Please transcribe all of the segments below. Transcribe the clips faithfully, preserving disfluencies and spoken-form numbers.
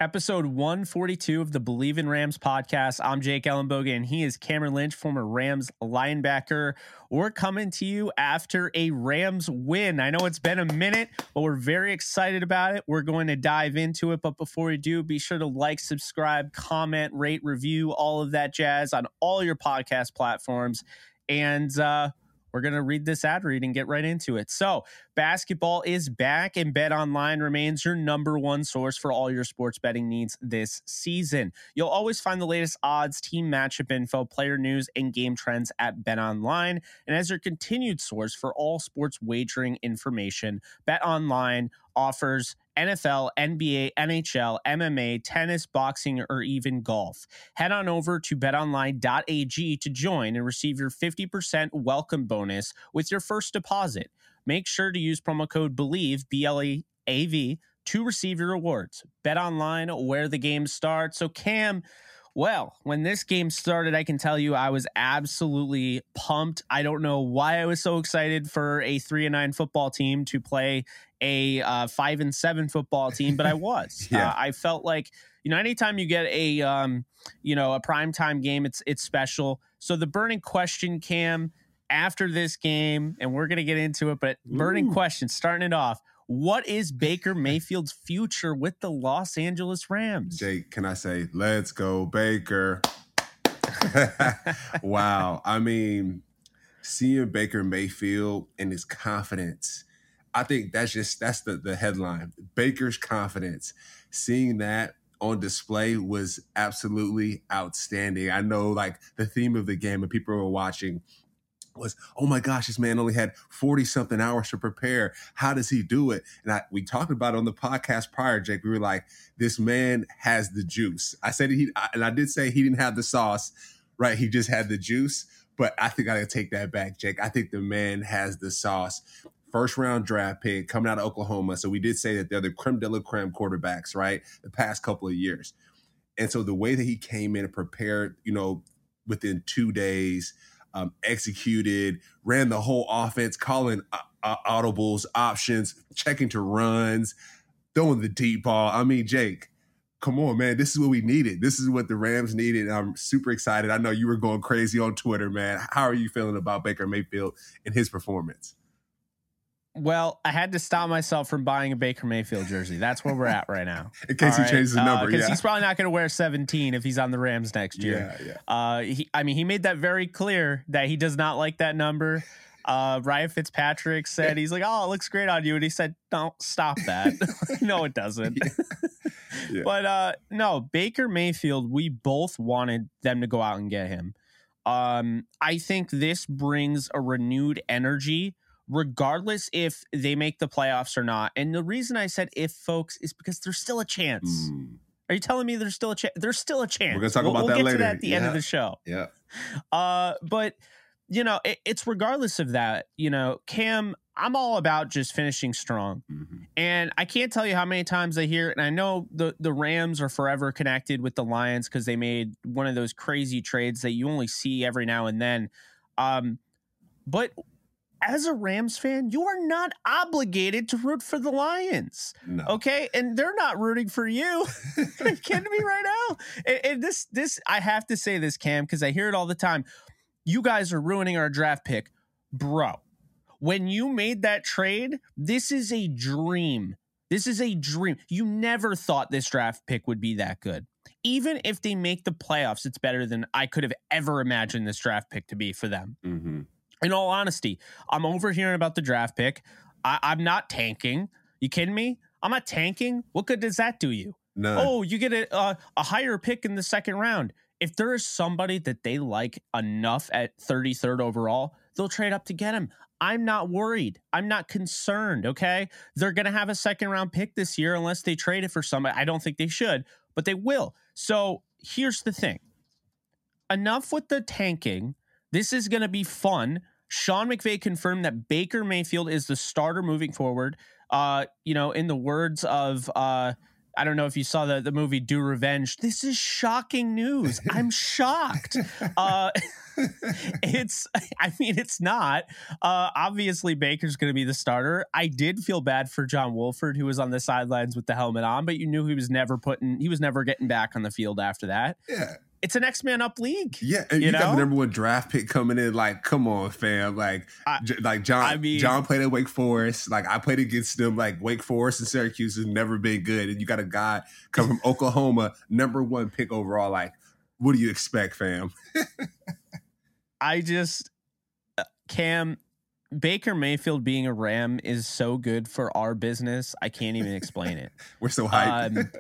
Episode one forty-two of the Believe in Rams podcast. I'm Jake Ellenbogen, and he is Cameron Lynch, former Rams linebacker. We're coming to you after a Rams win. I know it's been a minute, but we're very excited about it. We're going to dive into it, but before we do, be sure to like, subscribe, comment, rate, review, all of that jazz on all your podcast platforms. And uh, we're going to read this ad read and get right into it. So basketball is back, and BetOnline remains your number one source for all your sports betting needs this season. You'll always find the latest odds, team matchup info, player news, and game trends at BetOnline. And as your continued source for all sports wagering information, BetOnline offers N F L, N B A, N H L, M M A, tennis, boxing, or even golf. Head on over to bet online dot a g to join and receive your fifty percent welcome bonus with your first deposit. Make sure to use promo code BELIEVE, B L E A V, to receive your rewards. BetOnline, where the game starts. So Cam, well, when this game started, I can tell you I was absolutely pumped. I don't know why I was so excited for a three and nine football team to play a uh, five and seven football team, but I was. yeah. uh, I felt like, you know, anytime you get a, um, you know, a primetime game, it's it's special. So the burning question, Cam, after this game, and we're going to get into it, but burning Ooh. question, starting it off, what is Baker Mayfield's future with the Los Angeles Rams? Jake, can I say, let's go, Baker? Wow. I mean, seeing Baker Mayfield and his confidence, I think that's just, that's the, the headline. Baker's confidence. Seeing that on display was absolutely outstanding. I know, like, the theme of the game and people were watching was, oh my gosh, this man only had forty something hours to prepare. How does he do it? And I, we talked about it on the podcast prior, Jake. We were like, this man has the juice. I said he, and I did say he didn't have the sauce, right? He just had the juice. But I think I gotta take that back, Jake. I think the man has the sauce. First round draft pick coming out of Oklahoma. So we did say that they're the creme de la creme quarterbacks, right? The past couple of years. And so the way that he came in and prepared, you know, within two days, Um, executed, ran the whole offense, calling uh, audibles, options, checking to runs, throwing the deep ball. I mean, Jake, come on, man. This is what we needed. This is what the Rams needed. And I'm super excited. I know you were going crazy on Twitter, man. How are you feeling about Baker Mayfield and his performance? Well, I had to stop myself from buying a Baker Mayfield jersey. That's where we're at right now. In case All he right? changes the number, Because uh, yeah. he's probably not going to wear seventeen if he's on the Rams next year. Yeah, yeah. Uh, he, I mean, he made that very clear that he does not like that number. Uh, Ryan Fitzpatrick said, he's like, oh, it looks great on you. And he said, don't stop that. No, it doesn't. Yeah. Yeah. But uh, no, Baker Mayfield, we both wanted them to go out and get him. Um, I think this brings a renewed energy regardless if they make the playoffs or not. And the reason I said if, folks, is because there's still a chance. Mm. Are you telling me there's still a chance? There's still a chance. We're going to talk we'll, about we'll that get later. To that at the yeah. end of the show. Yeah. Uh, but, you know, it, it's regardless of that. You know, Cam, I'm all about just finishing strong. Mm-hmm. And I can't tell you how many times I hear it. And I know the, the Rams are forever connected with the Lions because they made one of those crazy trades that you only see every now and then. Um, but as a Rams fan, you are not obligated to root for the Lions. No. Okay. And they're not rooting for you. Are you kidding me right now? And, and this, this, I have to say this, Cam, because I hear it all the time. You guys are ruining our draft pick. Bro, when you made that trade, this is a dream. This is a dream. You never thought this draft pick would be that good. Even if they make the playoffs, it's better than I could have ever imagined this draft pick to be for them. Mm-hmm. In all honesty, I'm overhearing about the draft pick. I, I'm not tanking. You kidding me? I'm not tanking. What good does that do you? None. Oh, you get a, a a higher pick in the second round. If there is somebody that they like enough at thirty-third overall, they'll trade up to get him. I'm not worried. I'm not concerned, okay? They're going to have a second round pick this year unless they trade it for somebody. I don't think they should, but they will. So here's the thing. Enough with the tanking. This is going to be fun. Sean McVay confirmed that Baker Mayfield is the starter moving forward. Uh, you know, in the words of uh, I don't know if you saw the, the movie Do Revenge. This is shocking news. I'm shocked. Uh, it's, I mean, it's not. Uh, obviously, Baker's going to be the starter. I did feel bad for John Wolford, who was on the sidelines with the helmet on, but you knew he was never putting, he was never getting back on the field after that. Yeah. It's a next man up league. Yeah, and you, you got the number one draft pick coming in. Like, come on, fam. Like, I, J- like John. I mean, John played at Wake Forest. Like, I played against them. Like, Wake Forest and Syracuse has never been good. And you got a guy come from Oklahoma, number one pick overall. Like, what do you expect, fam? I just, uh, Cam, Baker Mayfield being a Ram is so good for our business. I can't even explain it. We're so hyped. Um,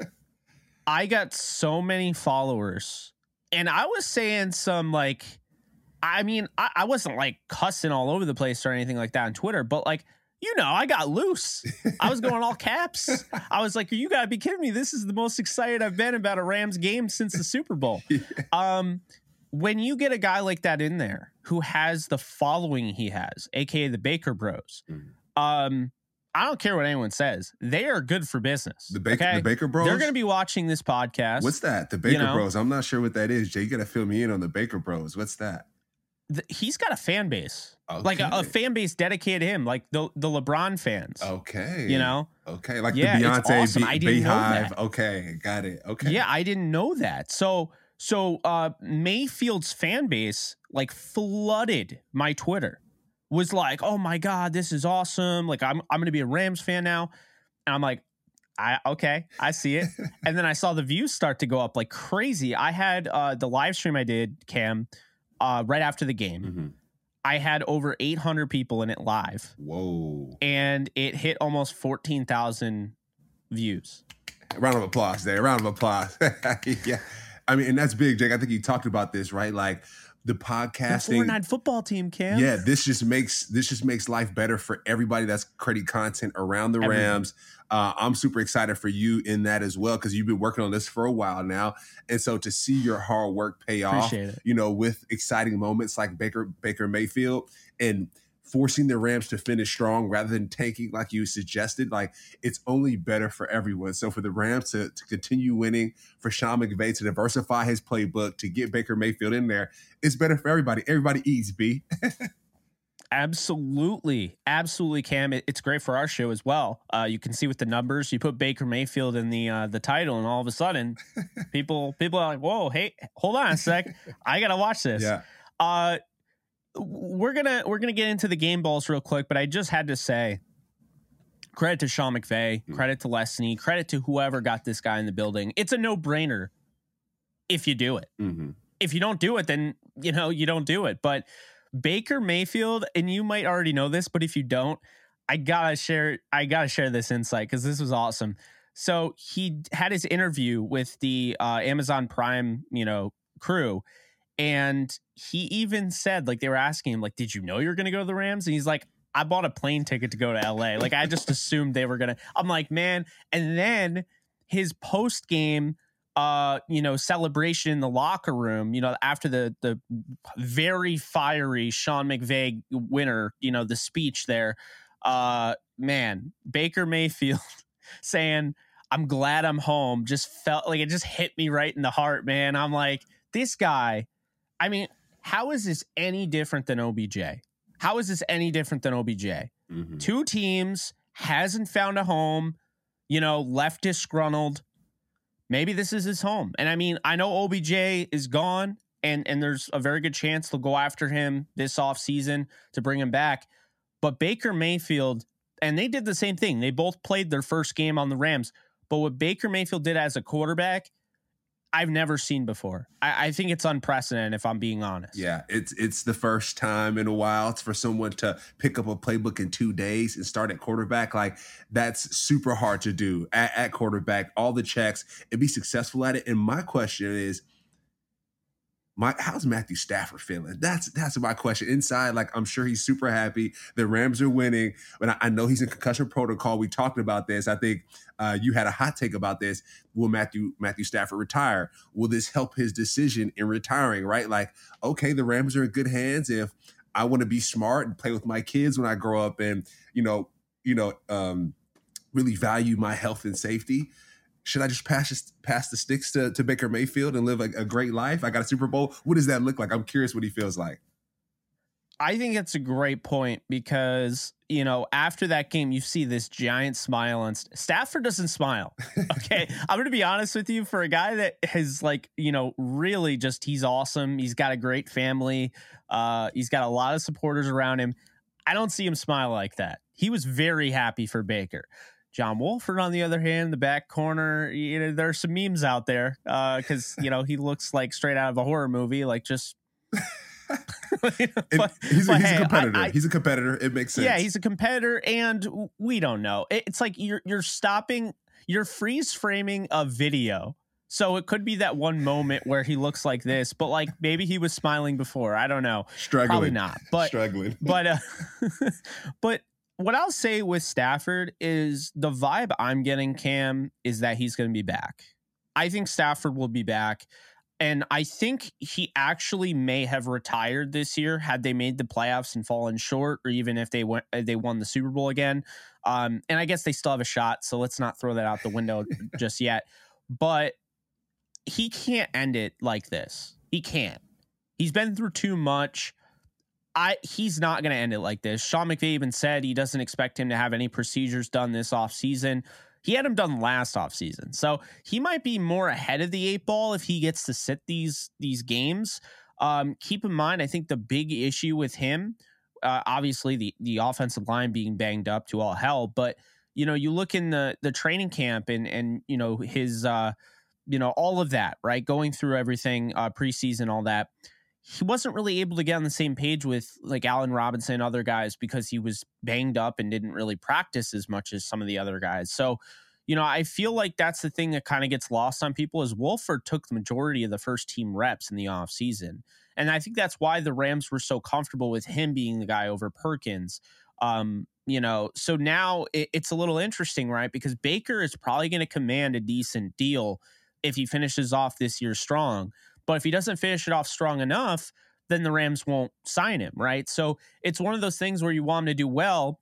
I got so many followers. And I was saying some like, I mean, I, I wasn't like cussing all over the place or anything like that on Twitter, but like, you know, I got loose. I was going all caps. I was like, you gotta be kidding me. This is the most excited I've been about a Rams game since the Super Bowl. Yeah. Um, when you get a guy like that in there who has the following he has, A K A the Baker Bros, mm-hmm. um, I don't care what anyone says. They are good for business. The Baker, okay? the Baker Bros? They're going to be watching this podcast. What's that? The Baker you know? Bros. I'm not sure what that is. Jay, you got to fill me in on the Baker Bros. What's that? The, he's got a fan base. Okay. Like a, a fan base dedicated to him, like the, the LeBron fans. Okay. You know? Okay. Like yeah, the Beyonce it's awesome. Be- I didn't Beehive. know that. Okay. Got it. Okay. Yeah, I didn't know that. So, so uh, Mayfield's fan base like flooded my Twitter. Was like, oh my God, this is awesome. Like, I'm I'm gonna be a Rams fan now. And I'm like, I okay, I see it. And then I saw the views start to go up like crazy. I had uh, the live stream I did, Cam, uh, right after the game. Mm-hmm. I had over eight hundred people in it live. Whoa. And it hit almost fourteen thousand views. Round of applause there. Round of applause. Yeah. I mean, and that's big, Jake. I think you talked about this, right? Like, the podcasting, the four nine football team, Cam. Yeah, this just makes this just makes life better for everybody that's creating content around the Everyone. Rams. Uh, I'm super excited for you in that as well, because you've been working on this for a while now, and so to see your hard work pay off, you know, with exciting moments like Baker Baker Mayfield and forcing the Rams to finish strong rather than tanking like you suggested, like it's only better for everyone. So for the Rams to, to continue winning, for Sean McVay to diversify his playbook, to get Baker Mayfield in there, it's better for everybody. Everybody eats, B. Absolutely. Absolutely, Cam. It, it's great for our show as well. Uh, you can see with the numbers, you put Baker Mayfield in the uh, the title, and all of a sudden, people people are like, whoa, hey, hold on a sec. I got to watch this. Yeah. Uh, We're gonna we're gonna get into the game balls real quick, but I just had to say, credit to Sean McVay, credit to Lesney, credit to whoever got this guy in the building. It's a no brainer if you do it. Mm-hmm. If you don't do it, then you know you don't do it. But Baker Mayfield, and you might already know this, but if you don't, I gotta share I gotta share this insight because this was awesome. So he had his interview with the uh, Amazon Prime, you know, crew. And he even said, like, they were asking him, like, did you know you're going to go to the Rams? And he's like, I bought a plane ticket to go to L A. Like, I just assumed they were going to. I'm like, man. And then his post game, uh, you know, celebration in the locker room, you know, after the the very fiery Sean McVay winner, you know, the speech there, uh, man, Baker Mayfield saying, I'm glad I'm home, just felt like it just hit me right in the heart, man. I'm like, this guy. I mean, how is this any different than O B J? How is this any different than O B J? Mm-hmm. Two teams, hasn't found a home, you know, left disgruntled. Maybe this is his home. And I mean, I know O B J is gone, and, and there's a very good chance they'll go after him this offseason to bring him back. But Baker Mayfield, and they did the same thing. They both played their first game on the Rams. But what Baker Mayfield did as a quarterback, I've never seen before. I, I think it's unprecedented, if I'm being honest. Yeah, it's it's the first time in a while. It's for someone to pick up a playbook in two days and start at quarterback. Like, that's super hard to do at, at quarterback, all the checks, and be successful at it. And my question is, My, how's Matthew Stafford feeling? That's that's my question. Inside, like, I'm sure he's super happy. The Rams are winning, but I, I know he's in concussion protocol. We talked about this. I think uh, you had a hot take about this. Will Matthew Matthew Stafford retire? Will this help his decision in retiring, right? Like, okay, the Rams are in good hands. If I want to be smart and play with my kids when I grow up and, you know, you know, um, really value my health and safety, should I just pass this, pass the sticks to, to Baker Mayfield and live a, a great life? I got a Super Bowl. What does that look like? I'm curious what he feels like. I think it's a great point because, you know, after that game, you see this giant smile on St- Stafford doesn't smile. Okay. I'm going to be honest with you, for a guy that has, like, you know, really just, he's awesome. He's got a great family. Uh, he's got a lot of supporters around him. I don't see him smile like that. He was very happy for Baker. John Wolford, on the other hand, the back corner, you know, there's some memes out there because, uh, you know, he looks like straight out of a horror movie, like just. but, he's, a, but he's hey, a competitor. I, I, he's a competitor. It makes sense. Yeah, he's a competitor, and we don't know. It's like you're you're stopping, you're freeze framing a video. So it could be that one moment where he looks like this, but like maybe he was smiling before. I don't know. Struggling. Probably not. But struggling. But uh, but what I'll say with Stafford is the vibe I'm getting, Cam, is that he's going to be back. I think Stafford will be back. And I think he actually may have retired this year had they made the playoffs and fallen short, or even if they went, they won the Super Bowl again. Um, and I guess they still have a shot, so let's not throw that out the window just yet. But he can't end it like this. He can't. He's been through too much. I he's not going to end it like this. Sean McVay even said he doesn't expect him to have any procedures done this offseason. He had him done last offseason. So he might be more ahead of the eight ball if he gets to sit these these games. Um, keep in mind, I think the big issue with him, uh, obviously the the offensive line being banged up to all hell, but you know, you look in the the training camp and and you know his uh, you know all of that, right? Going through everything, uh, preseason, all that. He wasn't really able to get on the same page with like Allen Robinson and other guys because he was banged up and didn't really practice as much as some of the other guys. So, you know, I feel like that's the thing that kind of gets lost on people is Wolford took the majority of the first team reps in the offseason. And I think that's why the Rams were so comfortable with him being the guy over Perkins. Um, you know, so now it, it's a little interesting, right? Because Baker is probably going to command a decent deal if he finishes off this year strong. But if he doesn't finish it off strong enough, then the Rams won't sign him, right? So it's one of those things where you want him to do well,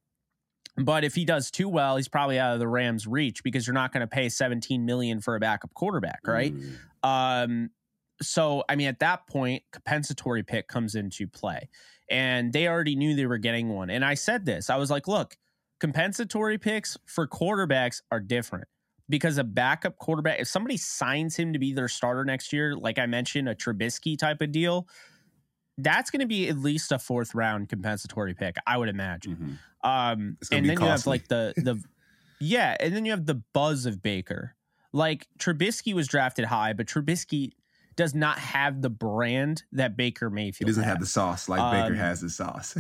but if he does too well, he's probably out of the Rams' reach because you're not going to pay seventeen million dollars for a backup quarterback, right? Mm. Um, so, I mean, at that point, compensatory pick comes into play. And they already knew they were getting one. And I said this. I was like, look, compensatory picks for quarterbacks are different. Because a backup quarterback, if somebody signs him to be their starter next year, like I mentioned, a Trubisky type of deal, that's going to be at least a fourth round compensatory pick, I would imagine. Mm-hmm. Um, and then costly. You have like the, the, yeah, and then you have the buzz of Baker. Like Trubisky was drafted high, but Trubisky does not have the brand that Baker Mayfield He doesn't has. have the sauce like um, Baker has the sauce.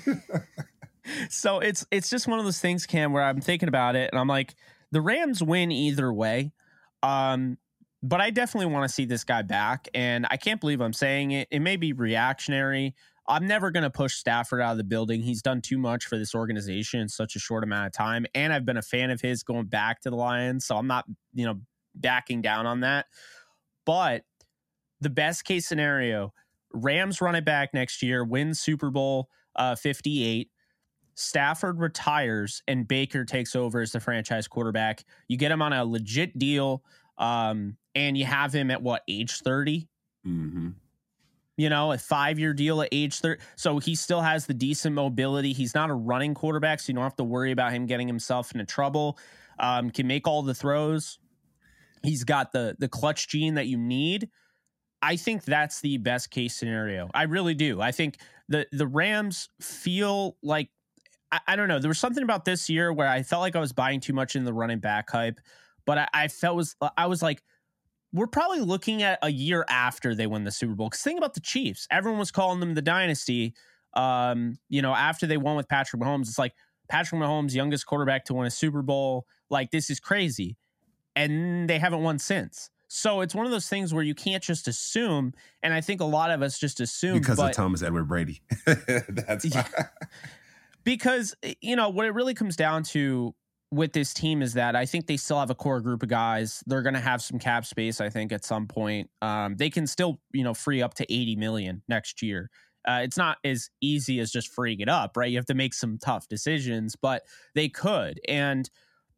So it's it's just one of those things, Cam, where I'm thinking about it and I'm like, the Rams win either way. Um, but I definitely want to see this guy back. And I can't believe I'm saying it. It may be reactionary. I'm never going to push Stafford out of the building. He's done too much for this organization in such a short amount of time. And I've been a fan of his going back to the Lions. So I'm not, you know, backing down on that. But the best case scenario, Rams run it back next year, win Super Bowl uh, fifty-eight. Stafford retires and Baker takes over as the franchise quarterback. You get him on a legit deal, um, and you have him at what, age thirty? Mm-hmm. You know, a five-year deal at age thirty. So he still has the decent mobility. He's not a running quarterback, so you don't have to worry about him getting himself into trouble. Um, can make all the throws. He's got the the clutch gene that you need. I think that's the best case scenario. I really do. I think the the Rams feel like, I, I don't know. There was something about this year where I felt like I was buying too much in the running back hype, but I, I felt was I was like, we're probably looking at a year after they win the Super Bowl. Because think about the Chiefs. Everyone was calling them the dynasty. Um, you know, after they won with Patrick Mahomes, it's like Patrick Mahomes, youngest quarterback to win a Super Bowl. Like, this is crazy. And they haven't won since. So it's one of those things where you can't just assume. And I think a lot of us just assume. Because but, of Thomas Edward Brady. That's why. Yeah. Because, you know, what it really comes down to with this team is that I think they still have a core group of guys. They're going to have some cap space, I think, at some point. Um, they can still, you know, free up to eighty million next year. Uh, it's not as easy as just freeing it up, right? You have to make some tough decisions, but they could. And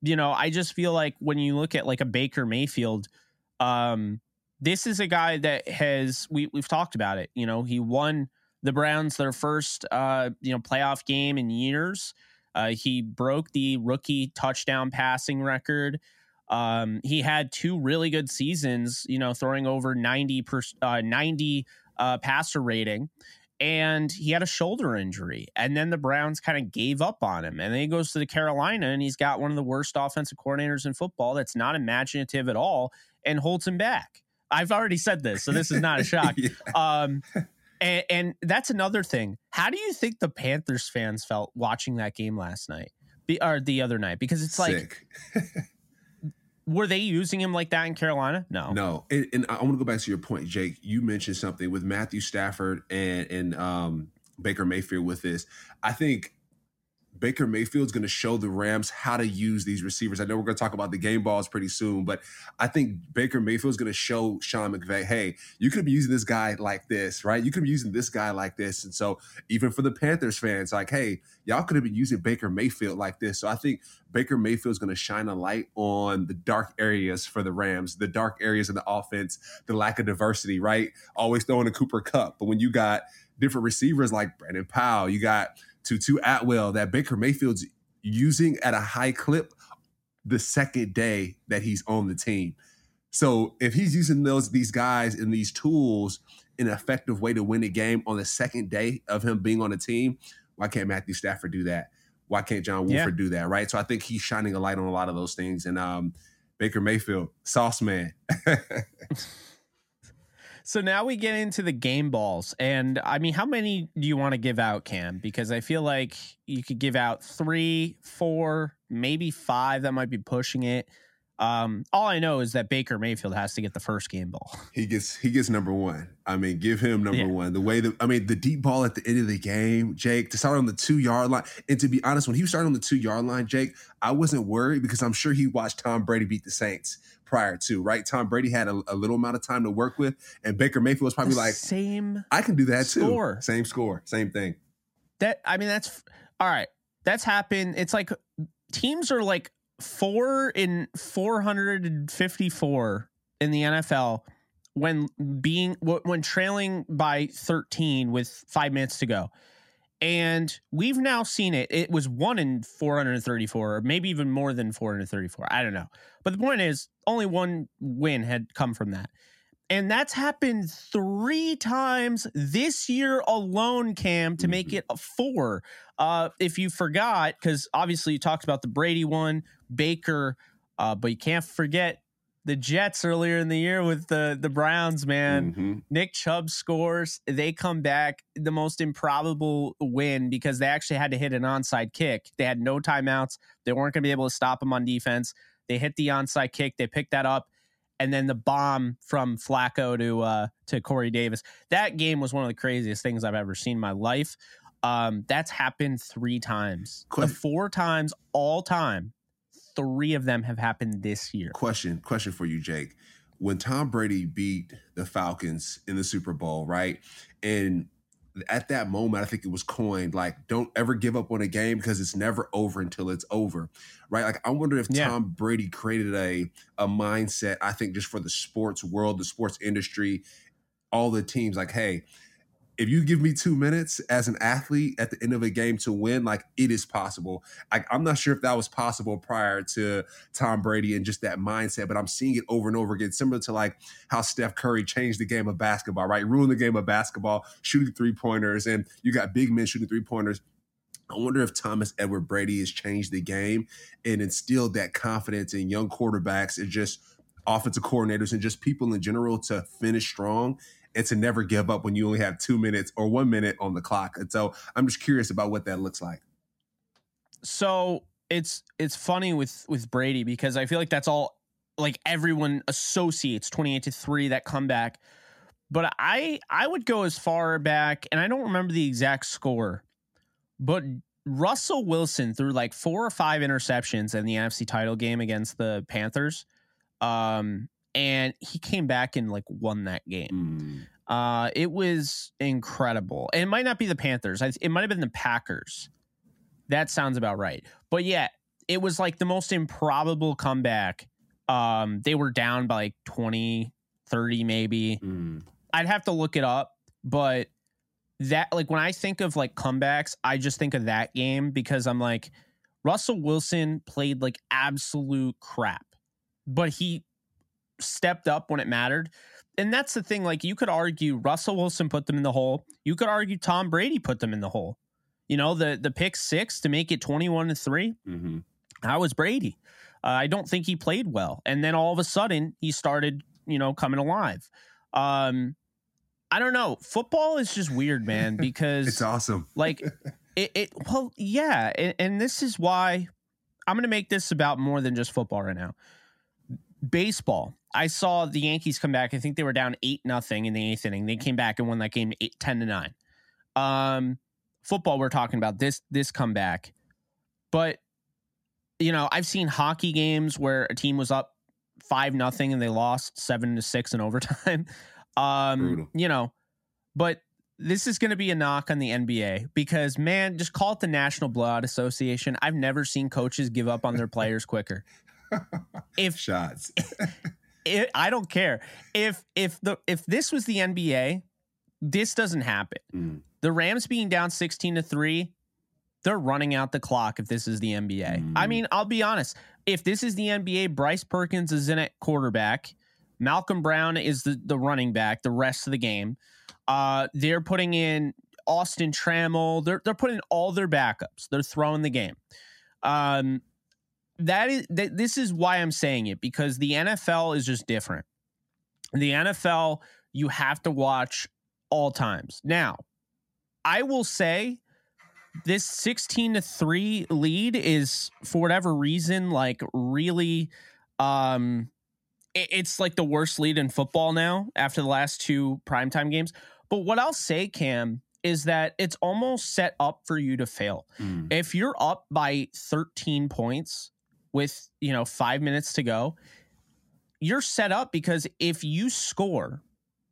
you know, I just feel like when you look at like a Baker Mayfield, um, this is a guy that has, we, we've talked about it. You know, he won the Browns their first, uh, you know, playoff game in years. Uh, he broke the rookie touchdown passing record. Um, he had two really good seasons, you know, throwing over ninety per, uh, ninety uh, passer rating. And he had a shoulder injury. And then the Browns kind of gave up on him. And then he goes to the Carolina, and he's got one of the worst offensive coordinators in football that's not imaginative at all and holds him back. I've already said this, so this is not a shock. yeah. Um, and, and that's another thing. How do you think the Panthers fans felt watching that game last night? Be, or the other night? Because it's Sick. like... Were they using him like that in Carolina? No. No. And, and I want to go back to your point, Jake. You mentioned something with Matthew Stafford and, and um, Baker Mayfield with this. I think Baker Mayfield's going to show the Rams how to use these receivers. I know we're going to talk about the game balls pretty soon, but I think Baker Mayfield's going to show Sean McVay, hey, you could be using this guy like this, right? You could be using this guy like this. And so even for the Panthers fans, like, hey, y'all could have been using Baker Mayfield like this. So I think Baker Mayfield's going to shine a light on the dark areas for the Rams, the dark areas of the offense, the lack of diversity, right? Always throwing a Cooper Kupp. But when you got different receivers like Brandon Powell, you got Tutu Atwell that Baker Mayfield's using at a high clip the second day that he's on the team. So if he's using those these guys and these tools in an effective way to win a game on the second day of him being on the team, why can't Matthew Stafford do that? Why can't John Wolford yeah. do that, right? So I think he's shining a light on a lot of those things. And um, Baker Mayfield, sauce man. So now we get into the game balls. And I mean, how many do you want to give out, Cam? Because I feel like you could give out three, four, maybe five. That might be pushing it. Um, all I know is that Baker Mayfield has to get the first game ball. He gets he gets number one. I mean, give him number yeah. one. The way that I mean, the deep ball at the end of the game, Jake, to start on the two yard line. And to be honest, when he started on the two yard line, Jake, I wasn't worried because I'm sure he watched Tom Brady beat the Saints prior to, right? Tom Brady had a, a little amount of time to work with, and Baker Mayfield was probably the like, same. I can do that score. too. Same score, same thing. That I mean, that's all right. That's happened. It's like teams are like four in four hundred fifty-four in the N F L when being when trailing by thirteen with five minutes to go. And we've now seen it. It was one in four hundred thirty-four, or maybe even more than four hundred thirty-four. I don't know. But the point is, only one win had come from that. And that's happened three times this year alone, Cam, to make it a four. Uh, if you forgot, because obviously you talked about the Brady one, Baker, uh, but you can't forget the Jets earlier in the year with the, the Browns, man. Mm-hmm. Nick Chubb scores. They come back, the most improbable win because they actually had to hit an onside kick. They had no timeouts. They weren't going to be able to stop him on defense. They hit the onside kick. They picked that up. And then the bomb from Flacco to uh, to Corey Davis. That game was one of the craziest things I've ever seen in my life. Um, that's happened three times. The four times all time, three of them have happened this year. Question, question for you, Jake. When Tom Brady beat the Falcons in the Super Bowl, right? And at that moment, I think it was coined like, don't ever give up on a game because it's never over until it's over, right? Like, I wonder if yeah. Tom Brady created a, a mindset, I think, just for the sports world, the sports industry, all the teams, like, hey, if you give me two minutes as an athlete at the end of a game to win, like, it is possible. Like, I'm not sure if that was possible prior to Tom Brady and just that mindset, but I'm seeing it over and over again, similar to like how Steph Curry changed the game of basketball, right? Ruined the game of basketball, shooting three-pointers, and you got big men shooting three-pointers. I wonder if Thomas Edward Brady has changed the game and instilled that confidence in young quarterbacks and just offensive coordinators and just people in general to finish strong and to never give up when you only have two minutes or one minute on the clock. And so I'm just curious about what that looks like. So it's it's funny with with Brady because I feel like that's all like everyone associates twenty-eight to three, that comeback. But I I would go as far back, and I don't remember the exact score, but Russell Wilson threw like four or five interceptions in the N F C title game against the Panthers. Um, and he came back and like won that game. Mm. Uh, it was incredible. And it might not be the Panthers. It might have been the Packers. That sounds about right. But yeah, it was like the most improbable comeback. Um, they were down by like twenty, thirty maybe. Mm. I'd have to look it up, but that, like, when I think of like comebacks, I just think of that game because I'm like, Russell Wilson played like absolute crap, but he stepped up when it mattered. And that's the thing. Like, you could argue Russell Wilson put them in the hole. You could argue Tom Brady put them in the hole. You know, the the pick six to make it twenty-one to three. Mm-hmm. That was Brady. Uh, I don't think he played well. And then all of a sudden he started, you know, coming alive. Um, I don't know. Football is just weird, man, because it's awesome. Like it, it well, yeah. And, and this is why I'm going to make this about more than just football right now. Baseball. I saw the Yankees come back. I think they were down eight nothing in the eighth inning. They came back and won that game eight, ten to nine. Um, football, we're talking about this, this comeback, but you know, I've seen hockey games where a team was up five nothing and they lost seven to six in overtime. Um, Brutal. You know, but this is going to be a knock on the N B A because, man, just call it the National Blowout Association. I've never seen coaches give up on their players quicker. If shots, it, I don't care if if the if this was the N B A, this doesn't happen. Mm. The Rams being down sixteen to three, they're running out the clock. If this is the N B A, mm. I mean, I'll be honest. If this is the N B A, Bryce Perkins is in at quarterback. Malcolm Brown is the, the running back the rest of the game. Uh, they're putting in Austin Trammell. They're they're putting all their backups. They're throwing the game. Um, that is that. This is why I'm saying it, because the N F L is just different. The N F L, you have to watch all times. Now, I will say this sixteen to three lead is, for whatever reason, like really, um, it, it's like the worst lead in football now after the last two primetime games. But what I'll say, Cam, is that it's almost set up for you to fail. Mm. If you're up by thirteen points with, you know, five minutes to go, you're set up, because if you score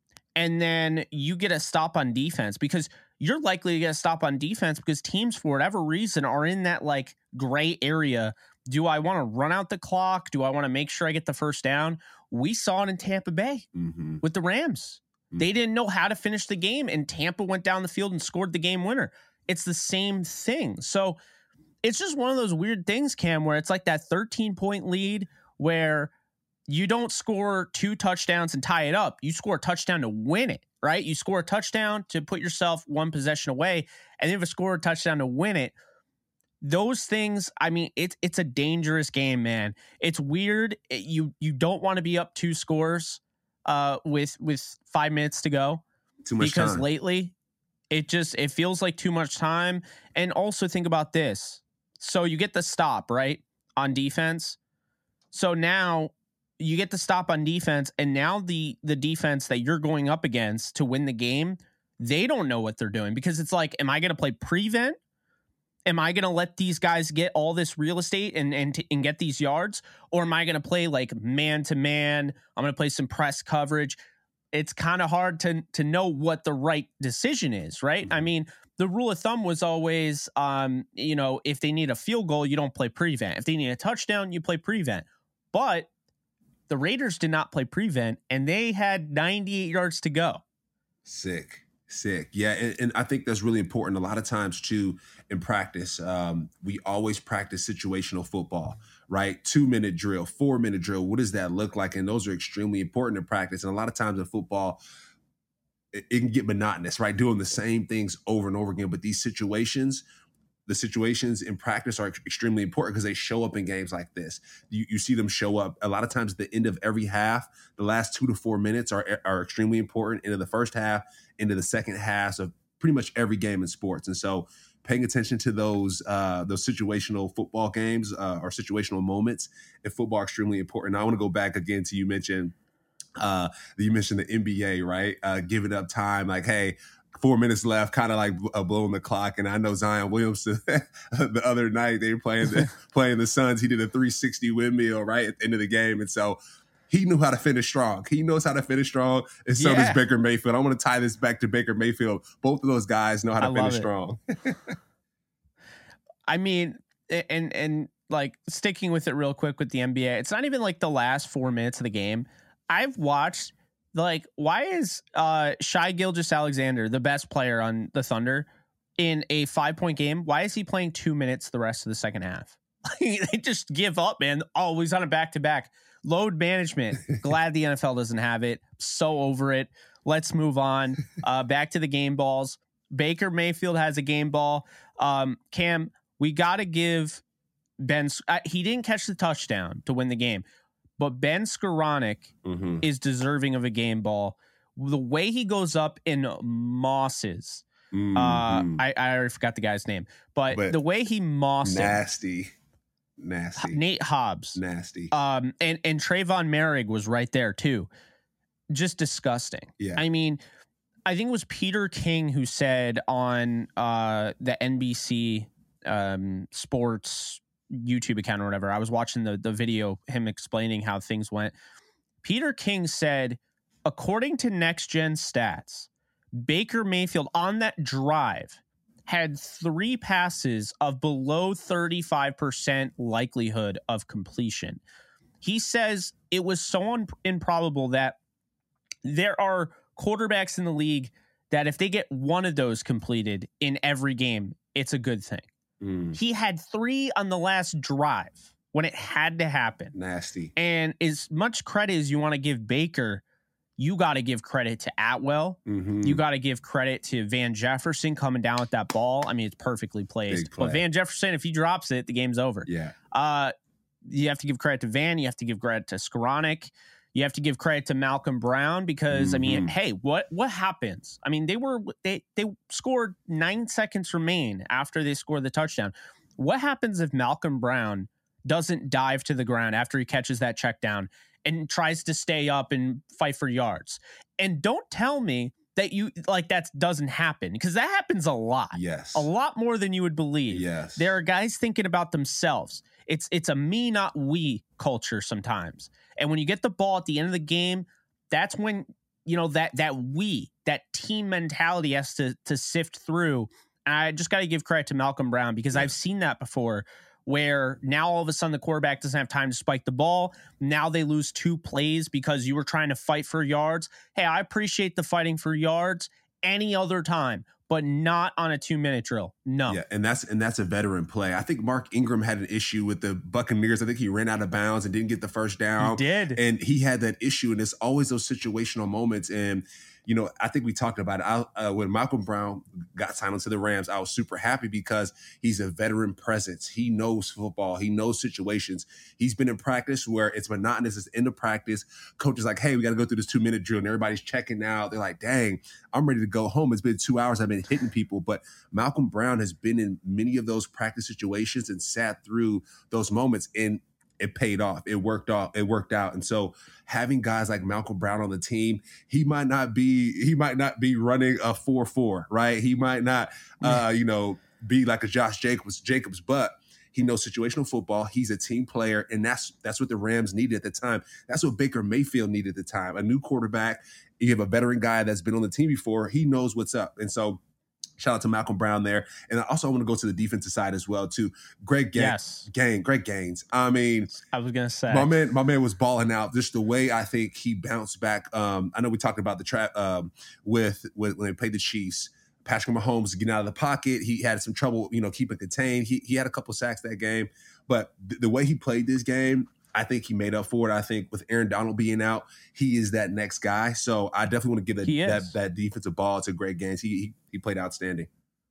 and then you get a stop on defense, because you're likely to get a stop on defense because teams, for whatever reason, are in that like gray area. Do I want to run out the clock? Do I want to make sure I get the first down? We saw it in Tampa Bay mm-hmm. with the Rams. Mm-hmm. They didn't know how to finish the game, and Tampa went down the field and scored the game winner. It's the same thing. So it's just one of those weird things, Cam, where it's like that thirteen point lead where you don't score two touchdowns and tie it up. You score a touchdown to win it, right? You score a touchdown to put yourself one possession away, and then if you score a touchdown to win it, those things, I mean, it's it's a dangerous game, man. It's weird. It, you you don't want to be up two scores uh, with with five minutes to go. Too much because time. lately, it just it feels like too much time. And also think about this. So you get the stop, right, on defense. So now you get the stop on defense, and now the the defense that you're going up against to win the game, they don't know what they're doing, because it's like, am I going to play prevent? Am I going to let these guys get all this real estate and and, and get these yards? Or am I going to play like man to man? I'm going to play some press coverage. It's kind of hard to to know what the right decision is, right? Mm-hmm. I mean, the rule of thumb was always, um, you know, if they need a field goal, you don't play prevent. If they need a touchdown, you play prevent. But the Raiders did not play prevent, and they had ninety-eight yards to go. Sick. Sick. Yeah. And, and I think that's really important. A lot of times too, in practice, um, we always practice situational football, right? Two minute drill, four minute drill. What does that look like? And those are extremely important in practice. And a lot of times in football, it, it can get monotonous, right? Doing the same things over and over again. But these situations, the situations in practice are extremely important because they show up in games like this. You, you see them show up a lot of times at the end of every half. The last two to four minutes are, are extremely important. Into the first half, into the second half of pretty much every game in sports. And so paying attention to those uh, those situational football games uh, or situational moments in football are extremely important. Now, I want to go back again to you mentioned uh, you mentioned the N B A, right? Uh, giving up time, like, hey, four minutes left, kind of like uh, blowing the clock. And I know Zion Williamson the other night, they were playing the, playing the Suns. He did a three sixty windmill right at the end of the game. And so he knew how to finish strong. He knows how to finish strong. And so yeah. does Baker Mayfield. I want to tie this back to Baker Mayfield. Both of those guys know how to I finish strong. I mean, and and like sticking with it real quick with the N B A. It's not even like the last four minutes of the game. I've watched like, why is uh, Shai Gilgeous-Alexander the best player on the Thunder in a five point game? Why is he playing two minutes the rest of the second half? They just give up, man. Oh, he's on a back to back. Load management. Glad the N F L doesn't have it. So over it. Let's move on. Uh, back to the game balls. Baker Mayfield has a game ball. Um, Cam, we got to give Ben. Uh, he didn't catch the touchdown to win the game, but Ben Skoranek mm-hmm. is deserving of a game ball. The way he goes up in mosses. Mm-hmm. Uh, I, I already forgot the guy's name, but, but the way he mossed nasty. Nasty. Nate Hobbs. Nasty. Um, and, and Trayvon Merrick was right there too. Just disgusting. Yeah. I mean, I think it was Peter King who said on uh, the N B C um, Sports YouTube account or whatever, I was watching the, the video, him explaining how things went. Peter King said, according to Next Gen Stats, Baker Mayfield on that drive had three passes of below thirty-five percent likelihood of completion. He says it was so un- improbable that there are quarterbacks in the league that if they get one of those completed in every game, it's a good thing. Mm. He had three on the last drive when it had to happen. Nasty. And as much credit as you want to give Baker, you got to give credit to Atwell. Mm-hmm. You got to give credit to Van Jefferson coming down with that ball. I mean, it's perfectly placed. But Van Jefferson, if he drops it, the game's over. Yeah. Uh, you have to give credit to Van. You have to give credit to Skoranek. You have to give credit to Malcolm Brown because, mm-hmm. I mean, hey, what what happens? I mean, they were they they scored nine seconds remain after they scored the touchdown. What happens if Malcolm Brown doesn't dive to the ground after he catches that check down and tries to stay up and fight for yards? And don't tell me that you like that doesn't happen, because that happens a lot. Yes. A lot more than you would believe. Yes. There are guys thinking about themselves. It's it's a me, not we culture sometimes. And when you get the ball at the end of the game, that's when, you know, that that we, that team mentality has to to sift through. And I just got to give credit to Malcolm Brown, because yeah. I've seen that before, where now all of a sudden the quarterback doesn't have time to spike the ball. Now they lose two plays because you were trying to fight for yards. Hey, I appreciate the fighting for yards any other time, but not on a two-minute drill. No. Yeah, and that's and that's a veteran play. I think Mark Ingram had an issue with the Buccaneers. I think he ran out of bounds and didn't get the first down. He did. And he had that issue, and it's always those situational moments. And you know, I think we talked about it. I, uh, when Malcolm Brown got signed onto the Rams, I was super happy because he's a veteran presence. He knows football. He knows situations. He's been in practice where it's monotonous. It's end of practice. Coach is like, hey, we got to go through this two-minute drill. And everybody's checking out. They're like, dang, I'm ready to go home. It's been two hours. I've been hitting people. But Malcolm Brown has been in many of those practice situations and sat through those moments. And it paid off. It worked off. It worked out. And so having guys like Malcolm Brown on the team, he might not be, he might not be running a four four, right? He might not, uh, you know, be like a Josh Jacobs, Jacobs, but he knows situational football. He's a team player. And that's, that's what the Rams needed at the time. That's what Baker Mayfield needed at the time. A new quarterback. You have a veteran guy that's been on the team before. He knows what's up. And so shout out to Malcolm Brown there. And I also want to go to the defensive side as well, too. Greg Gaines. Yes. Gang, Greg Gaines. I mean, I was going to say. My man, my man was balling out. Just the way I think he bounced back. Um, I know we talked about the trap um, with, with when they played the Chiefs. Patrick Mahomes getting out of the pocket. He had some trouble, you know, keeping contained. He he had a couple sacks that game. But th- the way he played this game, I think he made up for it. I think with Aaron Donald being out, he is that next guy. So I definitely want to give that that, that defensive ball to Greg Gaines. He, he he played outstanding.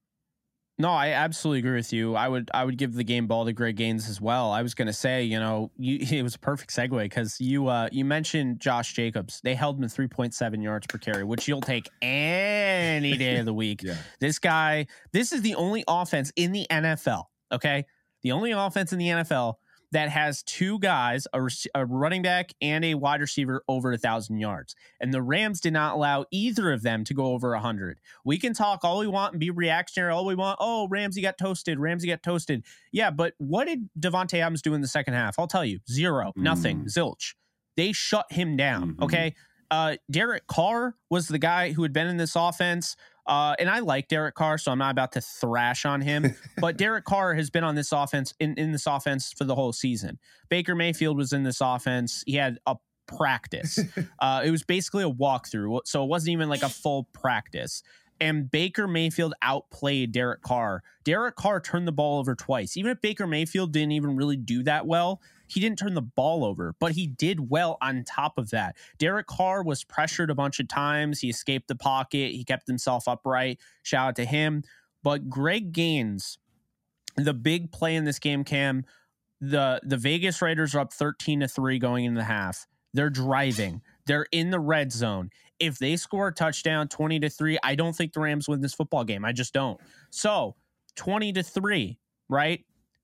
No, I absolutely agree with you. I would I would give the game ball to Greg Gaines as well. I was going to say, you know, you, it was a perfect segue because you uh, you mentioned Josh Jacobs. They held him to three point seven yards per carry, which you'll take any day of the week. Yeah. This guy, this is the only offense in the N F L, okay? The only offense in the N F L that has two guys, a, a running back and a wide receiver, over a thousand yards. And the Rams did not allow either of them to go over a hundred. We can talk all we want and be reactionary all we want. Oh, Ramsey got toasted. Ramsey got toasted. Yeah, but what did Devontae Adams do in the second half? I'll tell you, zero, mm. nothing, zilch. They shut him down. Mm-hmm. Okay. Uh, Derek Carr was the guy who had been in this offense Uh, and I like Derek Carr, so I'm not about to thrash on him. But Derek Carr has been on this offense in, in this offense for the whole season. Baker Mayfield was in this offense. He had a practice. Uh, it was basically a walkthrough, so it wasn't even like a full practice. And Baker Mayfield outplayed Derek Carr. Derek Carr turned the ball over twice. Even if Baker Mayfield didn't even really do that well, he didn't turn the ball over, but he did well on top of that. Derek Carr was pressured a bunch of times. He escaped the pocket. He kept himself upright. Shout out to him. But Greg Gaines, the big play in this game, Cam, the, the Vegas Raiders are up thirteen to three going into the half. They're driving. They're in the red zone. If they score a touchdown twenty to three, I don't think the Rams win this football game. I just don't. So twenty to three, right,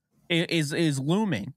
is, is looming.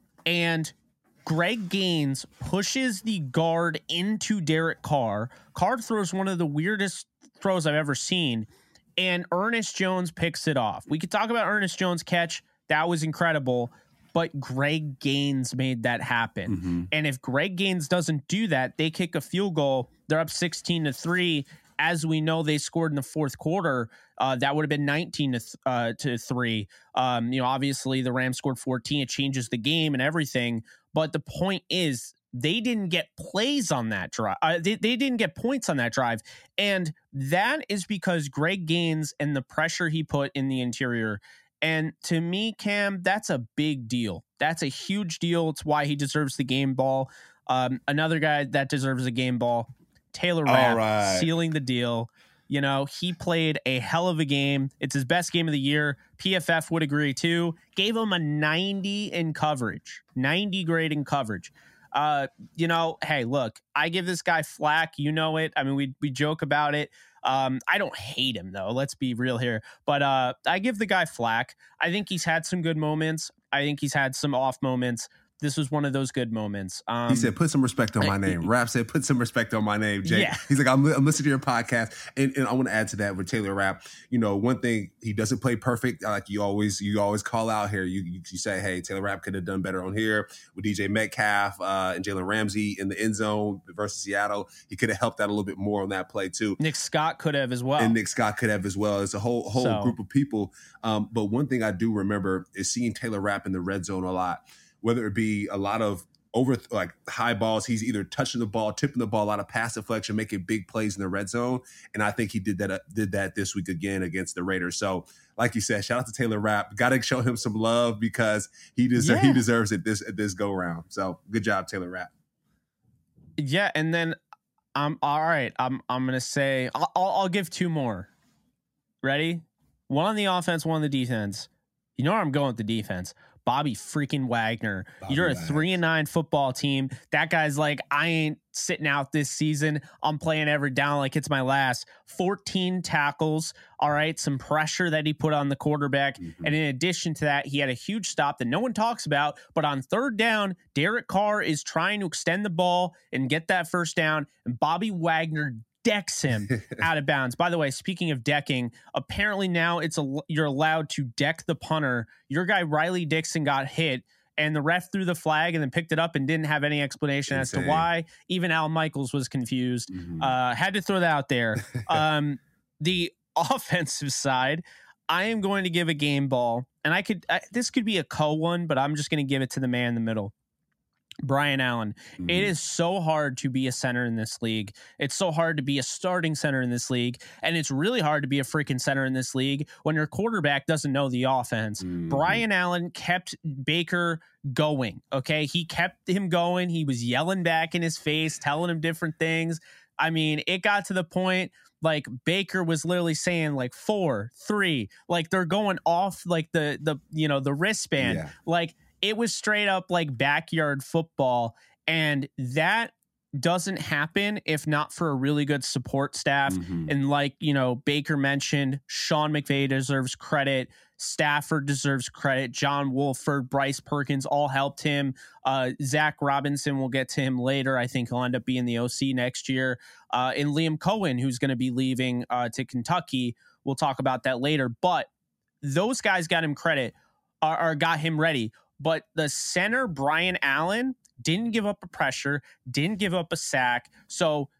And Greg Gaines pushes the guard into Derek Carr. Carr throws one of the weirdest throws I've ever seen. And Ernest Jones picks it off. We could talk about Ernest Jones' catch. That was incredible. But Greg Gaines made that happen. Mm-hmm. And if Greg Gaines doesn't do that, they kick a field goal. They're up sixteen to three. As we know, they scored in the fourth quarter. Uh, that would have been nineteen to, th- uh, to three. Um, you know, obviously the Rams scored fourteen. It changes the game and everything. But the point is, they didn't get plays on that drive. Uh, they, they didn't get points on that drive. And that is because Greg Gaines and the pressure he put in the interior. And to me, Cam, that's a big deal. That's a huge deal. It's why he deserves the game ball. Um, another guy that deserves a game ball, Taylor Rapp, right. Sealing the deal. You know, he played a hell of a game. It's his best game of the year. P F F would agree too. Gave him a ninety in coverage, ninety grade in coverage. Uh, you know, hey, look, I give this guy flack. You know it. I mean, we we joke about it. Um, I don't hate him though. Let's be real here. But uh, I give the guy flack. I think he's had some good moments. I think he's had some off moments. This was one of those good moments. Um, he said, put some respect on my name. Rapp said, put some respect on my name, Jake. Yeah. He's like, I'm, I'm listening to your podcast. And, and I want to add to that with Taylor Rapp. You know, one thing, he doesn't play perfect. Like you always you always call out here. You you, you say, hey, Taylor Rapp could have done better on here with D J Metcalf uh, and Jalen Ramsey in the end zone versus Seattle. He could have helped out a little bit more on that play too. Nick Scott could have as well. And Nick Scott could have as well. It's a whole whole so. group of people. Um, but one thing I do remember is seeing Taylor Rapp in the red zone a lot, whether it be a lot of over like high balls. He's either touching the ball, tipping the ball, a lot of pass deflection, making big plays in the red zone. And I think he did that, uh, did that this week again against the Raiders. So like you said, shout out to Taylor Rapp. Got to show him some love because he deserves, yeah. he deserves it this, at this go round. So good job, Taylor Rapp. Yeah. And then I'm all right. I'm, I'm going to say, I'll, I'll give two more. Ready? One on the offense, one on the defense. You know where I'm going with the defense. Bobby freaking Wagner. Bobby You're a Wags. three and nine football team. That guy's like, I ain't sitting out this season. I'm playing every down like it's my last. fourteen tackles. All right. Some pressure that he put on the quarterback. Mm-hmm. And in addition to that, he had a huge stop that no one talks about. But on third down, Derek Carr is trying to extend the ball and get that first down. And Bobby Wagner decks him out of bounds. By the way, speaking of decking, apparently now it's a you're allowed to deck the punter. Your guy Riley Dixon got hit, and the ref threw the flag and then picked it up and didn't have any explanation Insane. as to why. Even Al Michaels was confused. Mm-hmm. Uh, had to throw that out there. um, the offensive side, I am going to give a game ball, and I could I, this could be a co one, but I'm just going to give it to the man in the middle. Brian Allen. Mm-hmm. It is so hard to be a center in this league. It's so hard to be a starting center in this league. And it's really hard to be a freaking center in this league when your quarterback doesn't know the offense. Mm-hmm. Brian Allen kept Baker going. Okay. He kept him going. He was yelling back in his face, telling him different things. I mean, it got to the point like Baker was literally saying like four, three, like they're going off like the, the, you know, the wristband, yeah. like, it was straight up like backyard football, and that doesn't happen if not for a really good support staff. Mm-hmm. And like, you know, Baker mentioned, Sean McVay deserves credit. Stafford deserves credit. John Wolford, Bryce Perkins all helped him. Uh, Zach Robinson, we'll get to him later. I think he'll end up being the O C next year. Uh, and Liam Cohen, who's going to be leaving uh, to Kentucky. We'll talk about that later. But those guys got him credit or, or got him ready. But the center, Brian Allen, didn't give up a pressure, didn't give up a sack. So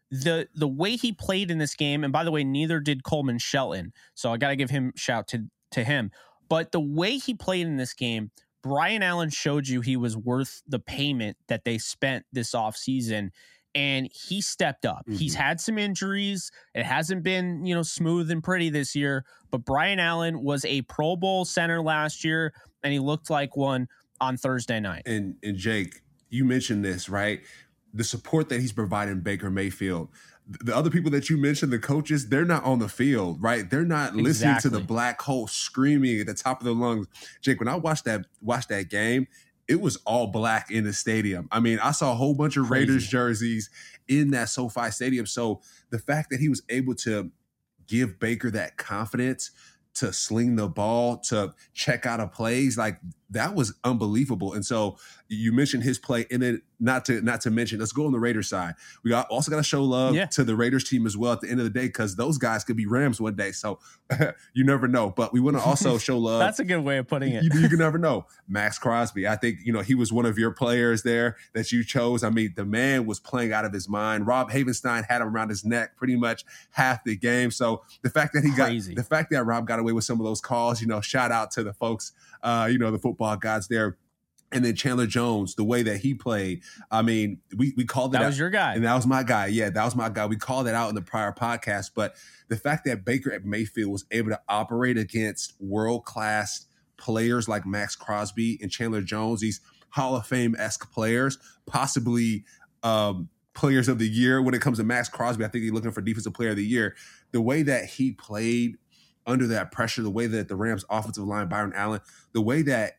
the the way he played in this game, and by the way, neither did Coleman Shelton, so I got to give him shout to to him. But the way he played in this game, Brian Allen showed you he was worth the payment that they spent this offseason, and he stepped up. Mm-hmm. He's had some injuries. It hasn't been, you know, smooth and pretty this year, but Brian Allen was a Pro Bowl center last year, and he looked like one on Thursday night. And and Jake, you mentioned this, right? The support that he's providing Baker Mayfield. The other people that you mentioned, the coaches, they're not on the field, right? They're not exactly. listening to the black hole screaming at the top of their lungs. Jake, when I watched that watched that game, it was all black in the stadium. I mean, I saw a whole bunch of Crazy. Raiders jerseys in that SoFi Stadium. So the fact that he was able to give Baker that confidence to sling the ball, to check out of plays, like that was unbelievable. And so you mentioned his play, and then not to not to mention, let's go on the Raiders side. We got, also got to show love yeah. to the Raiders team as well at the end of the day, because those guys could be Rams one day. So you never know. But we want to also show love. That's a good way of putting it. You, you can never know. Max Crosby, I think, you know, he was one of your players there that you chose. I mean, the man was playing out of his mind. Rob Havenstein had him around his neck pretty much half the game. So the fact that he Crazy. got the fact that Rob got away with some of those calls, you know, shout out to the folks, uh, you know, the football gods there. And then Chandler Jones, the way that he played, I mean, we we called it that out. was your guy. And that was my guy. Yeah, that was my guy. We called it out in the prior podcast. But the fact that Baker at Mayfield was able to operate against world-class players like Max Crosby and Chandler Jones, these Hall of Fame-esque players, possibly um, players of the year. When it comes to Max Crosby, I think he's looking for Defensive Player of the Year. The way that he played under that pressure, the way that the Rams offensive line, Byron Allen, the way that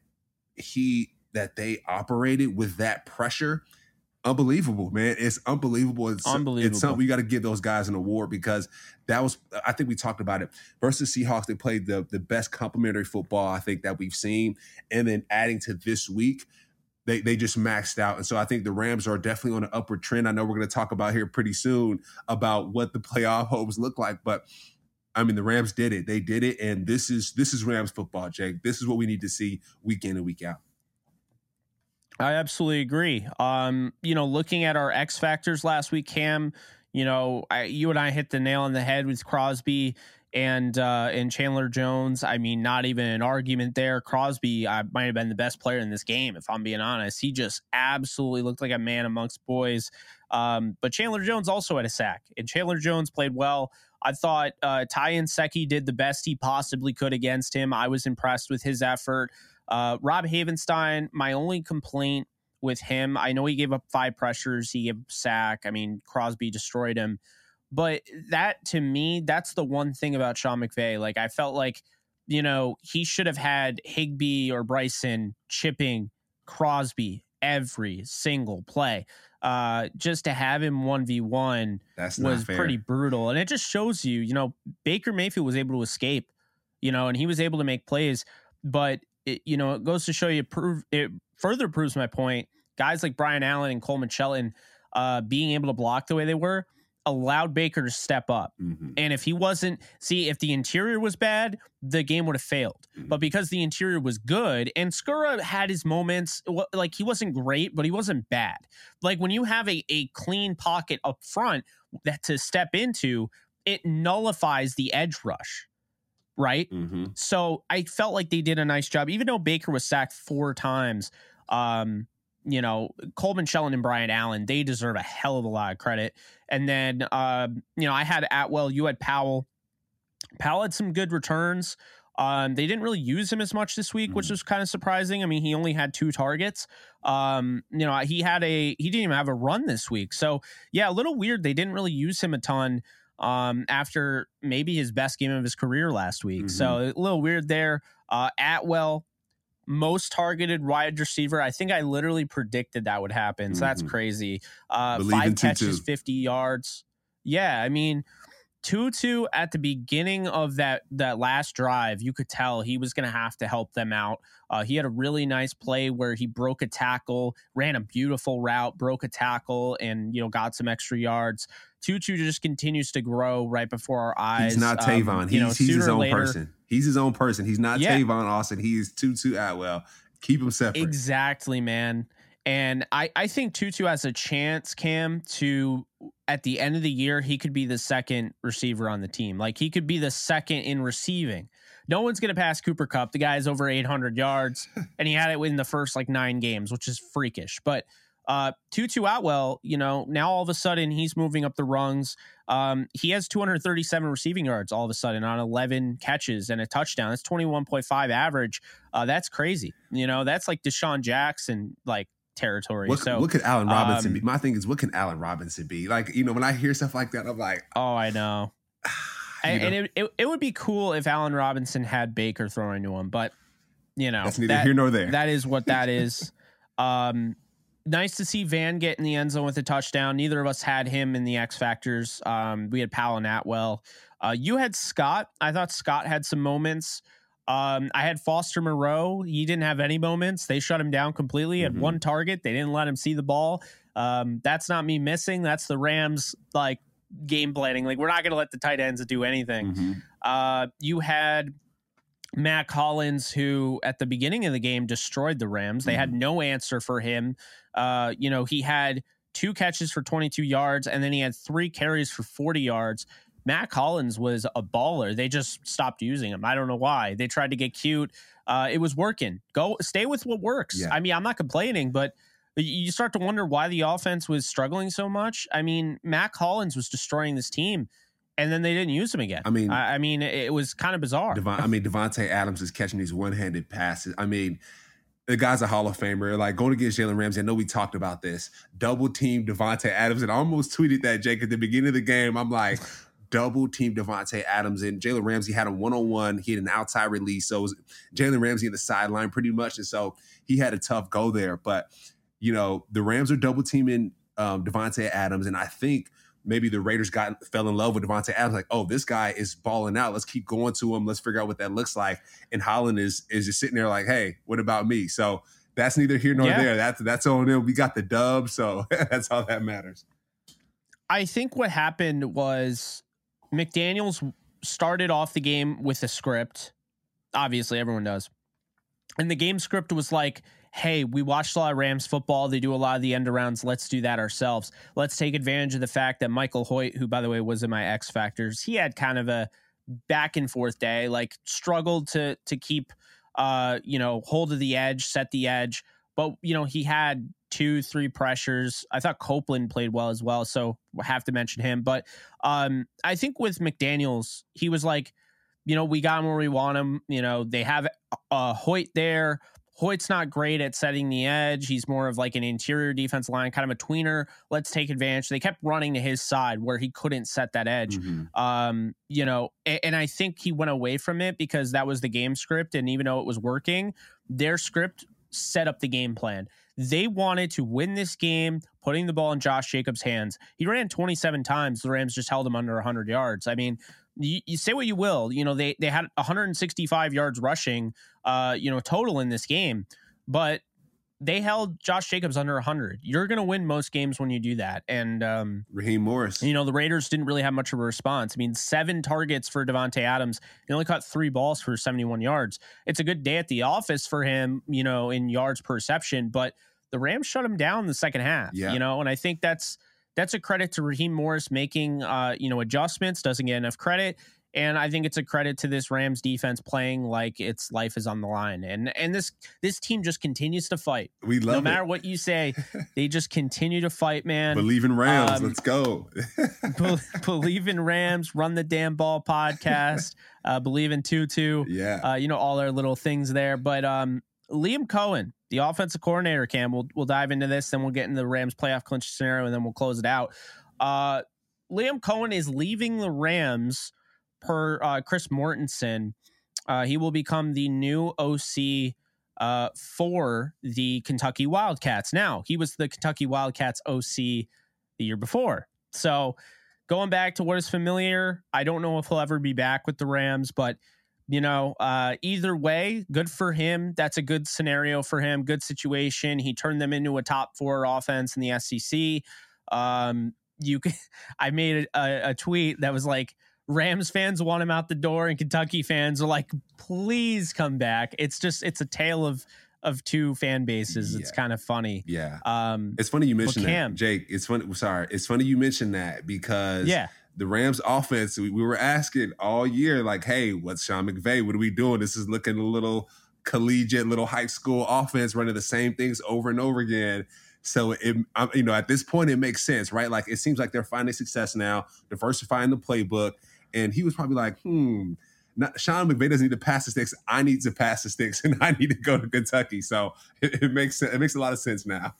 he that they operated with that pressure, unbelievable, man. It's unbelievable. It's unbelievable. It's something we got to give those guys an award, because that was, I think we talked about it, versus Seahawks. They played the, the best complementary football, I think, that we've seen. And then adding to this week, they they just maxed out. And so I think the Rams are definitely on an upward trend. I know we're going to talk about here pretty soon about what the playoff hopes look like, but I mean, the Rams did it. They did it. And this is, this is Rams football, Jake. This is what we need to see week in and week out. I absolutely agree. Um, you know, looking at our X factors last week, Cam, you know, I, you and I hit the nail on the head with Crosby and uh, and Chandler Jones. I mean, not even an argument there. Crosby I might have been the best player in this game, if I'm being honest. He just absolutely looked like a man amongst boys. Um, but Chandler Jones also had a sack, and Chandler Jones played well. I thought uh, Ty Nsekhe did the best he possibly could against him. I was impressed with his effort. Uh, Rob Havenstein, my only complaint with him, I know he gave up five pressures, he gave a sack. I mean, Crosby destroyed him. But that, to me, that's the one thing about Sean McVay. Like, I felt like, you know, he should have had Higbee or Bryson chipping Crosby every single play. Uh, just to have him one v one that's was pretty brutal. And it just shows you, you know, Baker Mayfield was able to escape, you know, and he was able to make plays. But It, you know, it goes to show you, prove it further proves my point. Guys like Brian Allen and Coleman Shelton uh, being able to block the way they were allowed Baker to step up. Mm-hmm. And if he wasn't, see, if the interior was bad, the game would have failed. Mm-hmm. But because the interior was good, and Skura had his moments, like he wasn't great, but he wasn't bad. Like when you have a, a clean pocket up front that to step into, it nullifies the edge rush. Right. Mm-hmm. So I felt like they did a nice job, even though Baker was sacked four times. Um, you know, Coleman Shelton and Brian Allen, they deserve a hell of a lot of credit. And then, uh, you know, I had Atwell, you had Powell. Powell had some good returns. Um, they didn't really use him as much this week, mm-hmm. which was kind of surprising. I mean, he only had two targets. Um, you know, he had a he didn't even have a run this week. So, yeah, a little weird. They didn't really use him a ton. Um, after maybe his best game of his career last week. Mm-hmm. So a little weird there. Uh, Atwell, most targeted wide receiver. I think I literally predicted that would happen. So mm-hmm. that's crazy. Uh, five catches, fifty yards. Yeah. I mean, Tutu at the beginning of that, that last drive, you could tell he was going to have to help them out. Uh, he had a really nice play where he broke a tackle, ran a beautiful route, broke a tackle, and, you know, got some extra yards. Tutu just continues to grow right before our eyes. He's not Tavon. Um, he's, you know, he's his own later, person. He's his own person. He's not yeah. Tavon Austin. He is Tutu Atwell. Keep him separate. Exactly, man. And I, I think Tutu has a chance, Cam, to at the end of the year, he could be the second receiver on the team. Like he could be the second in receiving. No one's going to pass Cooper Kupp. The guy's over eight hundred yards, and he had it within the first like nine games, which is freakish. But uh, Tutu Atwell, you know, now all of a sudden he's moving up the rungs. Um, he has two hundred thirty-seven receiving yards all of a sudden on eleven catches and a touchdown. That's twenty-one point five average. Uh, that's crazy. You know, that's like Deshaun Jackson, like, territory. What, so what could Allen Robinson um, be? My thing is, what can Allen Robinson be? Like, you know, when I hear stuff like that, I'm like, oh, I know. and know? and it, it, it would be cool if Allen Robinson had Baker throwing to him, but you know, that's neither that, here nor there. That is what that is. um, nice to see Van get in the end zone with a touchdown. Neither of us had him in the X Factors. Um, we had Powell and Atwell. Uh, you had Scott. I thought Scott had some moments. Um, I had Foster Moreau. He didn't have any moments. They shut him down completely. He had Mhm. one target. They didn't let him see the ball. Um, that's not me missing. That's the Rams like game planning. Like, we're not going to let the tight ends do anything. Mm-hmm. Uh, you had Matt Collins, who at the beginning of the game destroyed the Rams. They mm-hmm. had no answer for him. Uh, you know, he had two catches for twenty-two yards, and then he had three carries for forty yards. Matt Collins was a baller. They just stopped using him. I don't know why. They tried to get cute. Uh, it was working. Go stay with what works. Yeah. I mean, I'm not complaining, but you start to wonder why the offense was struggling so much. I mean, Matt Collins was destroying this team, and then they didn't use him again. I mean, I, I mean, it was kind of bizarre. Devon, I mean, Devontae Adams is catching these one-handed passes. I mean, the guy's a Hall of Famer. Like, going against Jalen Ramsey, I know we talked about this. Double team Devontae Adams, and I almost tweeted that, Jake, at the beginning of the game. I'm like, double team Devontae Adams, and Jalen Ramsey had a one-on-one. He had an outside release, so it was Jalen Ramsey in the sideline pretty much, and so he had a tough go there. But you know, the Rams are double teaming um, Devontae Adams, and I think maybe the Raiders got fell in love with Devontae Adams. Like, oh, this guy is balling out. Let's keep going to him. Let's figure out what that looks like. And Holland is is just sitting there like, hey, what about me? So that's neither here nor yeah. there. That's that's on them. We got the dub, so that's all that matters. I think what happened was McDaniels started off the game with a script. Obviously, everyone does. And the game script was like, hey, we watched a lot of Rams football. They do a lot of the end arounds. Let's do that ourselves. Let's take advantage of the fact that Michael Hoyt, who, by the way, was in my X Factors, he had kind of a back and forth day, like struggled to to keep, uh, you know, hold of the edge, set the edge. But, you know, he had two, three pressures. I thought Copeland played well as well, so we'll have to mention him. But um, I think with McDaniels, he was like, you know, we got him where we want him. You know, they have uh, Hoyt there. Hoyt's not great at setting the edge. He's more of like an interior defense line, kind of a tweener. Let's take advantage. They kept running to his side where he couldn't set that edge. Mm-hmm. Um, you know, and, and I think he went away from it because that was the game script. And even though it was working, their script set up the game plan. They wanted to win this game, putting the ball in Josh Jacobs' hands. He ran twenty-seven times. The Rams just held him under one hundred yards. I mean, you, you say what you will. You know, they they had one hundred sixty-five yards rushing, uh, you know, total in this game, but they held Josh Jacobs under one hundred. You're going to win most games when you do that. And um, Raheem Morris, you know, the Raiders didn't really have much of a response. I mean, seven targets for Devontae Adams. He only caught three balls for seventy-one yards. It's a good day at the office for him, you know, in yards per reception, but the Rams shut him down in the second half, yeah. you know, and I think that's that's a credit to Raheem Morris making, uh, you know, adjustments, doesn't get enough credit. And I think it's a credit to this Rams defense playing like its life is on the line. And and this this team just continues to fight. We love it. No matter what you say, they just continue to fight, man. Believe in Rams. Um, Let's go. be, believe in Rams. Run the damn ball podcast. Uh, believe in Tutu. Yeah. Uh, you know, all our little things there. But um, Liam Cohen, the offensive coordinator, Cam, we'll, we'll dive into this. Then we'll get into the Rams playoff clinch scenario, and then we'll close it out. Uh, Liam Cohen is leaving the Rams per uh, Chris Mortensen. Uh, he will become the new O C uh, for the Kentucky Wildcats. Now, he was the Kentucky Wildcats O C the year before. So going back to what is familiar, I don't know if he'll ever be back with the Rams, but you know, uh, either way, good for him. That's a good scenario for him. Good situation. He turned them into a top four offense in the S E C. Um, you, can, I made a, a tweet that was like, Rams fans want him out the door, and Kentucky fans are like, please come back. It's just, it's a tale of of two fan bases. It's Yeah. kind of funny. Yeah. Um, It's funny you mentioned Cam- that, Jake. It's funny. Sorry. It's funny you mentioned that because yeah. the Rams offense, we, we were asking all year, like, hey, what's Sean McVay? What are we doing? This is looking a little collegiate, little high school offense running the same things over and over again. So, it, you know, at this point, it makes sense, right? Like, it seems like they're finding success now, diversifying the playbook. And he was probably like, hmm, not, Sean McVay doesn't need to pass the sticks. I need to pass the sticks, and I need to go to Kentucky. So it, it makes it makes a lot of sense now.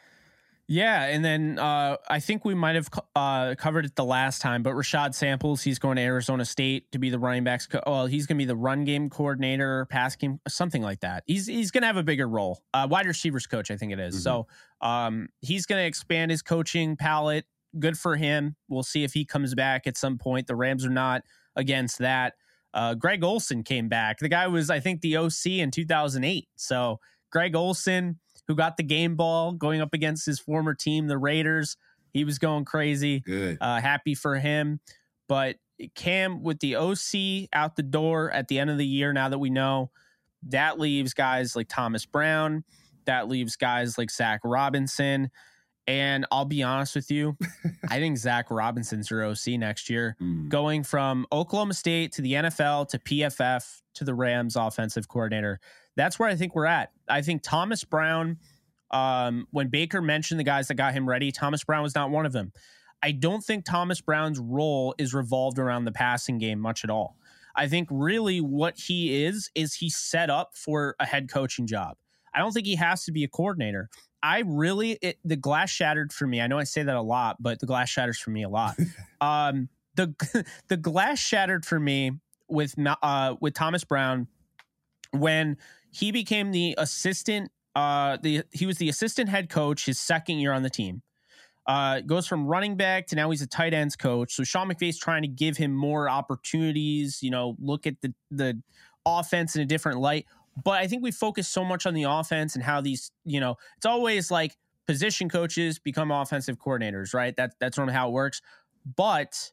Yeah, and then uh, I think we might have uh, covered it the last time, but Rashad Samples, he's going to Arizona State to be the running backs. Co- well, he's going to be the run game coordinator, pass game, something like that. He's he's going to have a bigger role. Uh, wide receivers coach, I think it is. Mm-hmm. So um, he's going to expand his coaching palette. Good for him. We'll see if he comes back at some point. The Rams are not against that. Uh, Greg Olsen came back. The guy was, I think, the O C in two thousand eight. So Greg Olsen, who got the game ball going up against his former team, the Raiders. He was going crazy. Good. Uh, happy for him. But Cam, with the O C out the door at the end of the year, now that we know, that leaves guys like Thomas Brown. That leaves guys like Zach Robinson. And I'll be honest with you, I think Zach Robinson's your O C next year. Mm. Going from Oklahoma State to the N F L to P F F to the Rams offensive coordinator. That's where I think we're at. I think Thomas Brown, um, when Baker mentioned the guys that got him ready, Thomas Brown was not one of them. I don't think Thomas Brown's role is revolved around the passing game much at all. I think really what he is, is he's set up for a head coaching job. I don't think he has to be a coordinator. I really, it, the glass shattered for me. I know I say that a lot, but the glass shatters for me a lot. um, the the glass shattered for me with uh, with Thomas Brown when he became the assistant. Uh, the he was the assistant head coach his second year on the team. Uh, goes from running back to now he's a tight ends coach. So Sean McVay's trying to give him more opportunities. You know, look at the the offense in a different light. But I think we focus so much on the offense and how these, you know, it's always like position coaches become offensive coordinators, right? That, that's normally how it works. But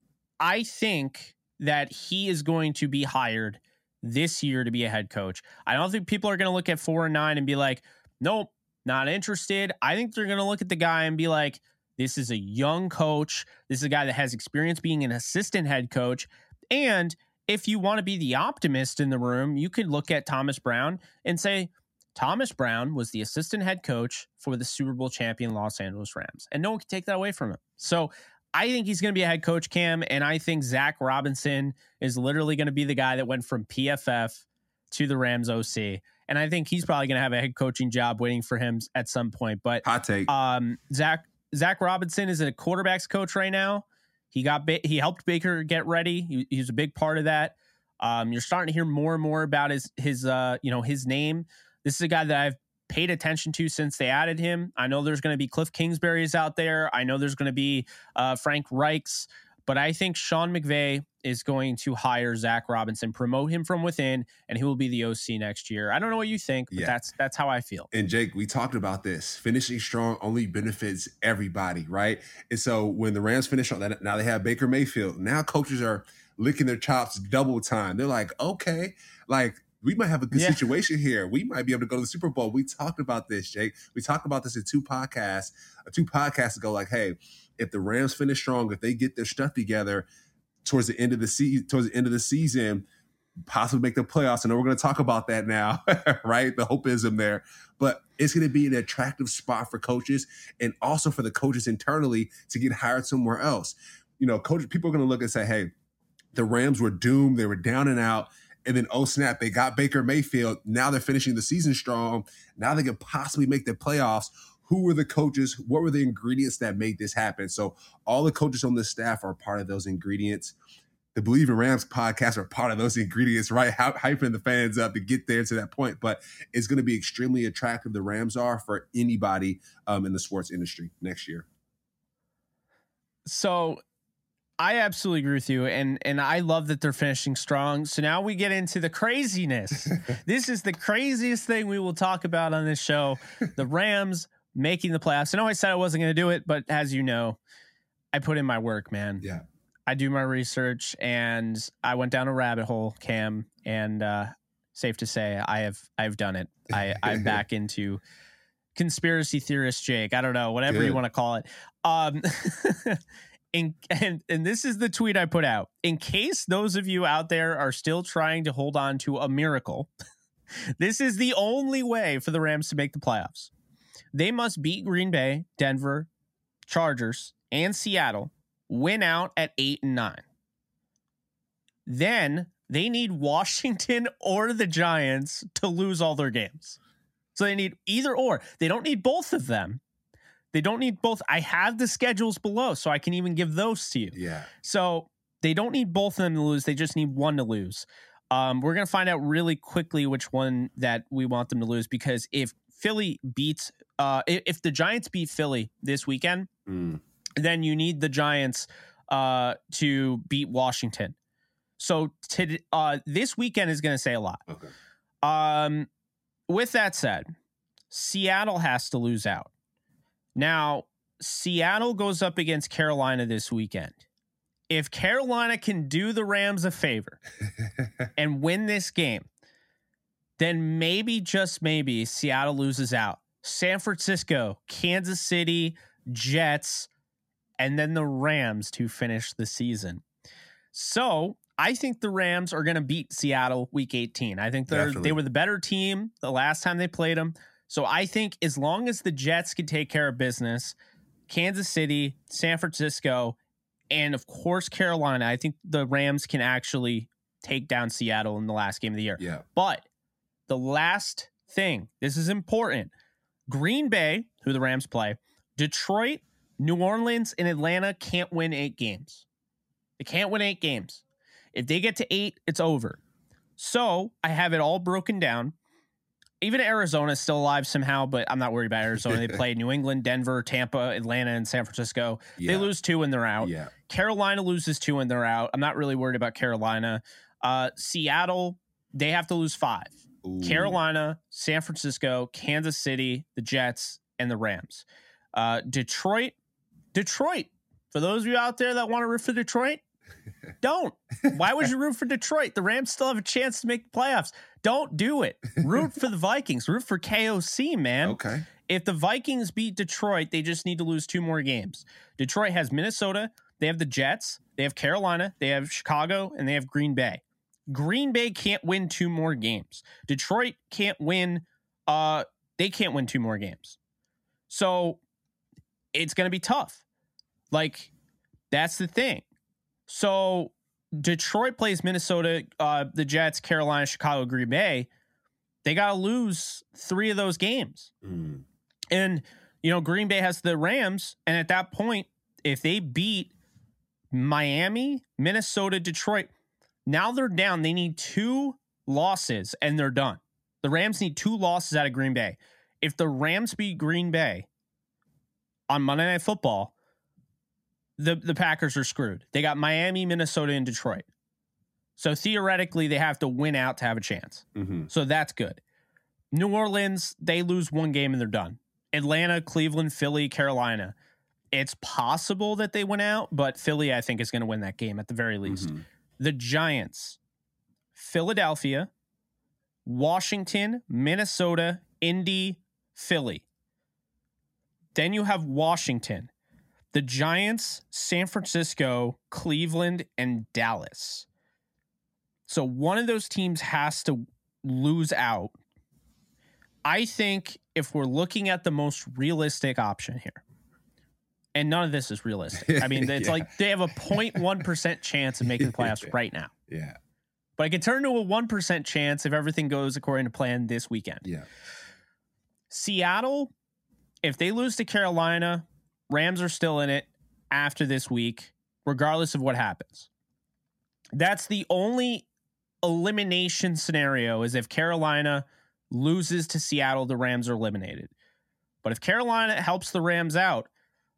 I think that he is going to be hired this year to be a head coach. I don't think people are going to look at four and nine and be like, nope, not interested. I think they're going to look at the guy and be like, this is a young coach. This is a guy that has experience being an assistant head coach. And if you want to be the optimist in the room, you could look at Thomas Brown and say, Thomas Brown was the assistant head coach for the Super Bowl champion Los Angeles Rams. And no one can take that away from him. So I think he's going to be a head coach, Cam. And I think Zach Robinson is literally going to be the guy that went from P F F to the Rams O C. And I think he's probably going to have a head coaching job waiting for him at some point. But hot take. Um, Zach, Zach Robinson is a quarterback's coach right now. He got he helped Baker get ready. He, he was a big part of that. Um, you're starting to hear more and more about his his uh, you know his name. This is a guy that I've paid attention to since they added him. I know there's going to be Cliff Kingsbury's out there. I know there's going to be uh, Frank Reich's, but I think Sean McVay is going to hire Zach Robinson, promote him from within, and he will be the O C next year. I don't know what you think, but yeah. that's that's how I feel. And Jake, we talked about this. Finishing strong only benefits everybody, right? And so when the Rams finish on that, now they have Baker Mayfield. Now coaches are licking their chops double time. They're like, okay, like we might have a good yeah. situation here. We might be able to go to the Super Bowl. We talked about this, Jake. We talked about this in two podcasts, uh, two podcasts ago. Like, hey, if the Rams finish strong, if they get their stuff together towards the end of the season, towards the end of the season, possibly make the playoffs. I know we're going to talk about that now, right? The hopeism there, but it's going to be an attractive spot for coaches and also for the coaches internally to get hired somewhere else. You know, coaches, people are going to look and say, hey, the Rams were doomed. They were down and out. And then, oh, snap, they got Baker Mayfield. Now they're finishing the season strong. Now they could possibly make the playoffs. Who were the coaches? What were the ingredients that made this happen? So all the coaches on the staff are part of those ingredients. The Believe in Rams podcast are part of those ingredients, right? Hy- hyping the fans up to get there to that point. But it's going to be extremely attractive, the Rams are, for anybody um, in the sports industry next year. So I absolutely agree with you. And, and I love that they're finishing strong. So now we get into the craziness. This is the craziest thing we will talk about on this show. The Rams making the playoffs. I know I said I wasn't going to do it, but as you know, I put in my work, man. Yeah. I do my research, and I went down a rabbit hole, Cam, and uh, safe to say I have I've done it. I, I'm back into conspiracy theorist Jake. I don't know, whatever Good. you want to call it. Um, in, and, and this is the tweet I put out. In case those of you out there are still trying to hold on to a miracle, this is the only way for the Rams to make the playoffs. They must beat Green Bay, Denver, Chargers, and Seattle, win out at eight and nine. Then they need Washington or the Giants to lose all their games. So they need either or. They don't need both of them. They don't need both. I have the schedules below, so I can even give those to you. Yeah. So they don't need both of them to lose. They just need one to lose. Um, we're going to find out really quickly which one that we want them to lose, because if Philly beats, uh, if the Giants beat Philly this weekend, mm. then you need the Giants uh, to beat Washington. So to, uh, this weekend is going to say a lot. Okay. Um, with that said, Seattle has to lose out. Now, Seattle goes up against Carolina this weekend. If Carolina can do the Rams a favor and win this game, then maybe, just maybe, Seattle loses out. San Francisco, Kansas City, Jets, and then the Rams to finish the season. So I think the Rams are going to beat Seattle week eighteen. I think they're, they were the better team the last time they played them. So I think as long as the Jets can take care of business, Kansas City, San Francisco, and of course Carolina, I think the Rams can actually take down Seattle in the last game of the year. Yeah. But the last thing, this is important. Green Bay, who the Rams play, Detroit, New Orleans, and Atlanta can't win eight games. They can't win eight games. If they get to eight, it's over. So I have it all broken down. Even Arizona is still alive somehow, but I'm not worried about Arizona. They play New England, Denver, Tampa, Atlanta, and San Francisco. Yeah. They lose two and they're out. Yeah. Carolina loses two and they're out. I'm not really worried about Carolina. Uh, Seattle, they have to lose five. Ooh. Carolina, San Francisco, Kansas City, the Jets, and the Rams. Uh, Detroit, Detroit. For those of you out there that want to root for Detroit, don't. Why would you root for Detroit? The Rams still have a chance to make the playoffs. Don't do it. Root for the Vikings. Root for K O C, man. Okay. If the Vikings beat Detroit, they just need to lose two more games. Detroit has Minnesota. They have the Jets. They have Carolina. They have Chicago. And they have Green Bay. Green Bay can't win two more games. Detroit can't win. Uh, they can't win two more games. So it's going to be tough. Like, that's the thing. So Detroit plays Minnesota, uh, the Jets, Carolina, Chicago, Green Bay. They got to lose three of those games. Mm. And, you know, Green Bay has the Rams. And at that point, if they beat Miami, Minnesota, Detroit, now they're down. They need two losses and they're done. The Rams need two losses out of Green Bay. If the Rams beat Green Bay on Monday Night Football, the, the Packers are screwed. They got Miami, Minnesota, and Detroit. So theoretically, they have to win out to have a chance. Mm-hmm. So that's good. New Orleans, they lose one game and they're done. Atlanta, Cleveland, Philly, Carolina. It's possible that they win out, but Philly, I think, is going to win that game at the very least. Mm-hmm. The Giants, Philadelphia, Washington, Minnesota, Indy, Philly. Then you have Washington, the Giants, San Francisco, Cleveland, and Dallas. So one of those teams has to lose out. I think if we're looking at the most realistic option here, and none of this is realistic. I mean, it's yeah. like they have a zero point one percent chance of making the playoffs right now. Yeah. But I can turn to a one percent chance if everything goes according to plan this weekend. Yeah. Seattle, if they lose to Carolina, Rams are still in it after this week, regardless of what happens. That's the only elimination scenario, is if Carolina loses to Seattle, the Rams are eliminated. But if Carolina helps the Rams out,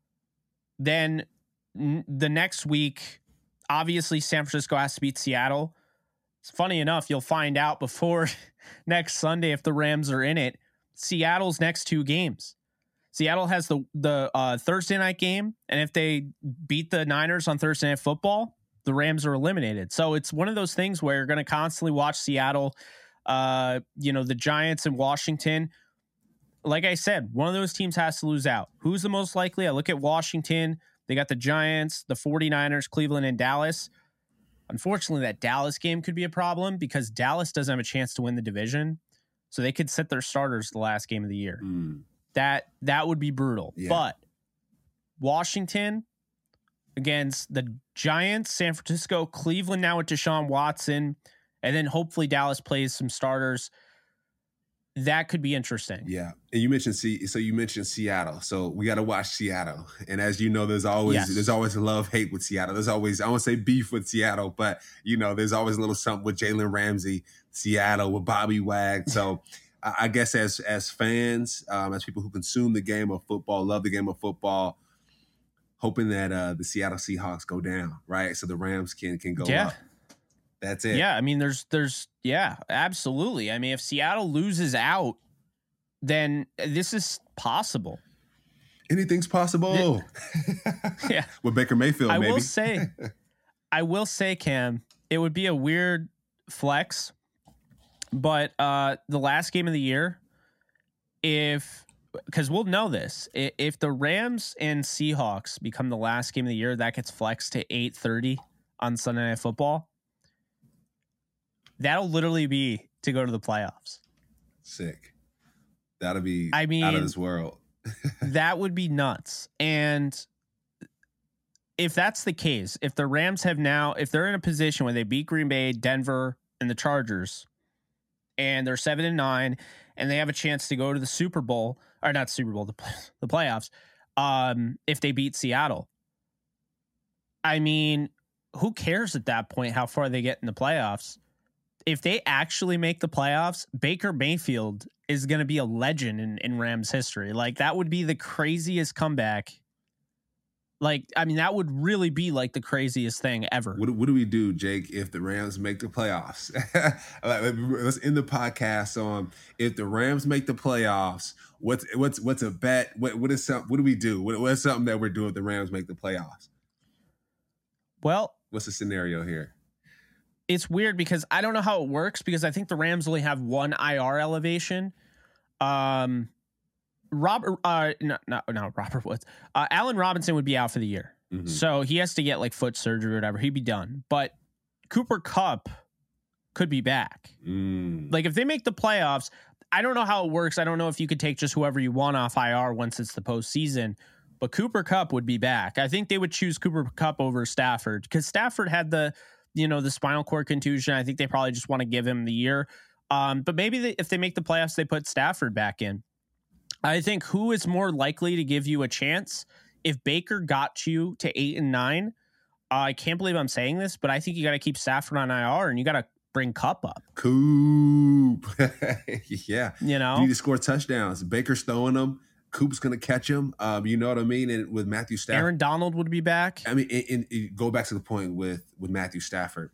then n- the next week, obviously San Francisco has to beat Seattle. It's funny enough, you'll find out before next Sunday if the Rams are in it. Seattle's next two games. Seattle has the the uh, Thursday night game, and if they beat the Niners on Thursday Night Football, the Rams are eliminated. So it's one of those things where you're going to constantly watch Seattle uh, you know, the Giants and Washington. Like I said, one of those teams has to lose out. Who's the most likely? I look at Washington. They got the Giants, the 49ers, Cleveland, and Dallas. Unfortunately, that Dallas game could be a problem because Dallas doesn't have a chance to win the division. So they could sit their starters the last game of the year. Mm. That that would be brutal. Yeah. But Washington against the Giants, San Francisco, Cleveland now with Deshaun Watson, and then hopefully Dallas plays some starters. That could be interesting. Yeah. And you mentioned C so you mentioned Seattle. So we got to watch Seattle. And as you know, there's always Yes. there's always love hate with Seattle. There's always, I won't say beef with Seattle, but you know, there's always a little something with Jalen Ramsey, Seattle with Bobby Wag. So I I guess as as fans, um, as people who consume the game of football, love the game of football, hoping that uh, the Seattle Seahawks go down, right? So the Rams can can go Yeah. up. That's it. Yeah, I mean, there's, there's, yeah, absolutely. I mean, if Seattle loses out, then this is possible. Anything's possible. Yeah. With Baker Mayfield, I maybe. will say, I will say, Cam, it would be a weird flex, but uh, the last game of the year, if, because we'll know this, i- if the Rams and Seahawks become the last game of the year, that gets flexed to eight thirty on Sunday Night Football. That'll literally be to go to the playoffs. Sick. That'll be I mean, out of this world. That would be nuts. And if that's the case, if the Rams have now, if they're in a position where they beat Green Bay, Denver, and the Chargers, and they're seven and nine, and they have a chance to go to the Super Bowl, or not Super Bowl, the, the playoffs, um, if they beat Seattle, I mean, who cares at that point how far they get in the playoffs? If they actually make the playoffs, Baker Mayfield is going to be a legend in, in Rams history. Like, that would be the craziest comeback. Like, I mean, that would really be like the craziest thing ever. What, what do we do, Jake, if the Rams make the playoffs? Like, let's end the podcast on if the Rams make the playoffs. What's what's what's a bet? What what is some? What do we do? What, what's something that we're doing if the Rams make the playoffs? Well, What's the scenario here? it's weird because I don't know how it works because I think the Rams only have one I R elevation. Um, Robert, uh, no, no, no, Robert Woods. Uh, Allen Robinson would be out for the year. Mhm. So he has to get like foot surgery or whatever. He'd be done. But Cooper Kupp could be back. Mm. Like if they make the playoffs, I don't know how it works. I don't know if you could take just whoever you want off I R once it's the postseason. But Cooper Kupp would be back. I think they would choose Cooper Kupp over Stafford because Stafford had the, you know, the spinal cord contusion. I think they probably just want to give him the year. Um, but maybe they, if they make the playoffs, they put Stafford back in. I think who is more likely to give you a chance if Baker got you to eight and nine. Uh, I can't believe I'm saying this, but I think you got to keep Stafford on I R and you got to bring Kupp up. Coop. Yeah. You know, You need to score touchdowns. Baker's throwing them. Coop's going to catch him. Um, you know what I mean? And with Matthew Stafford. Aaron Donald would be back. I mean, and, and go back to the point with, with Matthew Stafford.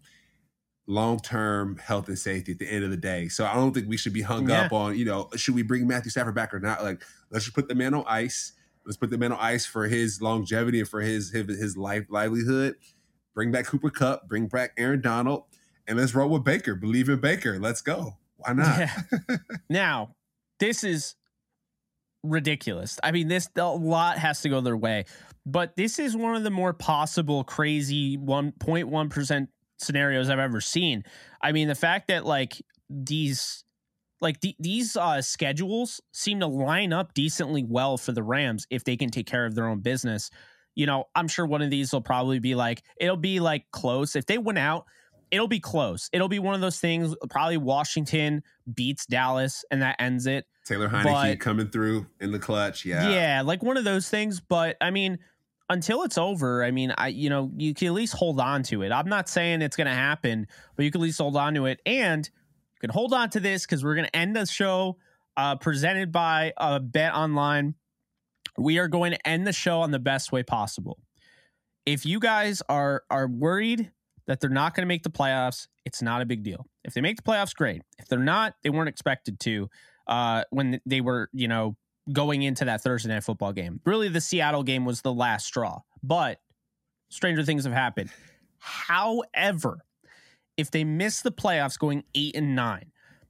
Long-term health and safety at the end of the day. So I don't think we should be hung Yeah. up on, you know, should we bring Matthew Stafford back or not? Like, let's just put the man on ice. Let's put the man on ice for his longevity and for his his, his life livelihood. Bring back Cooper Kupp. Bring back Aaron Donald. And let's roll with Baker. Believe in Baker. Let's go. Why not? Yeah. Now, this is ridiculous. I mean, this a lot has to go their way, but this is one of the more possible crazy one point one percent scenarios I've ever seen. I mean, the fact that like these like the, these uh, schedules seem to line up decently well for the Rams if they can take care of their own business. You know, I'm sure one of these will probably be like, it'll be like close. If they win out, it'll be close. It'll be one of those things. Probably Washington beats Dallas and that ends it. Taylor Heineke But- coming through in the clutch. Yeah. Yeah, like one of those things. But I mean, until it's over, I mean, I you know, you can at least hold on to it. I'm not saying it's going to happen, but you can at least hold on to it. And you can hold on to this because we're going to end the show uh, presented by uh, Bet Online. We are going to end the show on the best way possible. If you guys are are worried that they're not going to make the playoffs, it's not a big deal. If they make the playoffs, great. If they're not, they weren't expected to uh, when they were, you know, going into that Thursday Night Football game. Really, the Seattle game was the last straw, but stranger things have happened. However, if they miss the playoffs going eight and nine,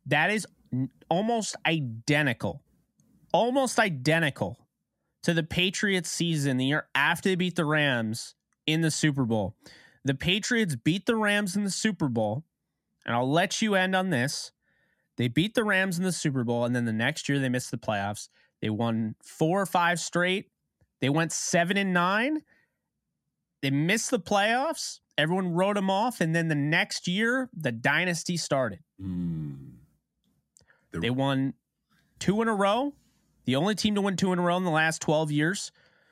That is n- almost identical, almost identical to the Patriots season the year after they beat the Rams in the Super Bowl. The Patriots beat the Rams in the Super Bowl, and I'll let you end on this. They beat the Rams in the Super Bowl, and then the next year they missed the playoffs. They won four or five straight. They went seven and nine. They missed the playoffs. Everyone wrote them off, and then the next year, the dynasty started. Mm. The- They won two in a row. The only team to win two in a row in the last twelve years.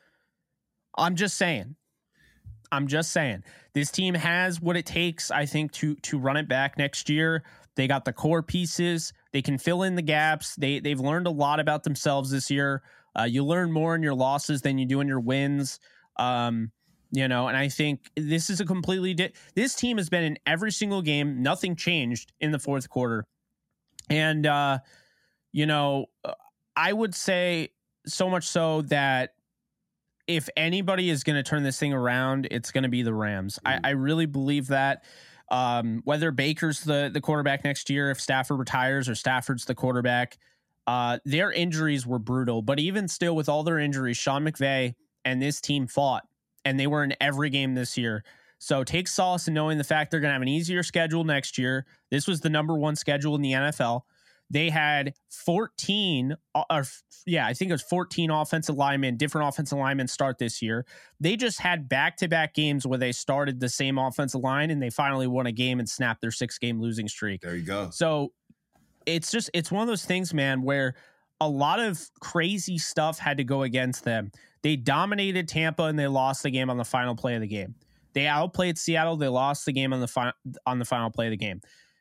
I'm just saying. I'm just saying. This team has what it takes, I think, to to run it back next year. They got the core pieces. They can fill in the gaps. They, they've learned a lot about themselves this year. Uh, you learn more in your losses than you do in your wins. Um, you know, and I think this is a completely... Di- this team has been in every single game. Nothing changed in the fourth quarter. And, uh, you know... I would say so much so that if anybody is going to turn this thing around, it's going to be the Rams. Mm. I, I really believe that. Um, whether Baker's the, the quarterback next year, if Stafford retires or Stafford's the quarterback, uh, their injuries were brutal. But even still, with all their injuries, Sean McVay and this team fought, and they were in every game this year. So take solace in knowing the fact they're going to have an easier schedule next year. This was the number one schedule in the N F L. They had fourteen, or yeah, I think it was fourteen offensive linemen, different offensive linemen start this year. They just had back-to-back games where they started the same offensive line, and they finally won a game and snapped their six-game losing streak. There you go. So it's just, it's one of those things, man, where a lot of crazy stuff had to go against them. They dominated Tampa, and they lost the game on the final play of the game. They outplayed Seattle. They lost the game on the fi- on the final play of the game.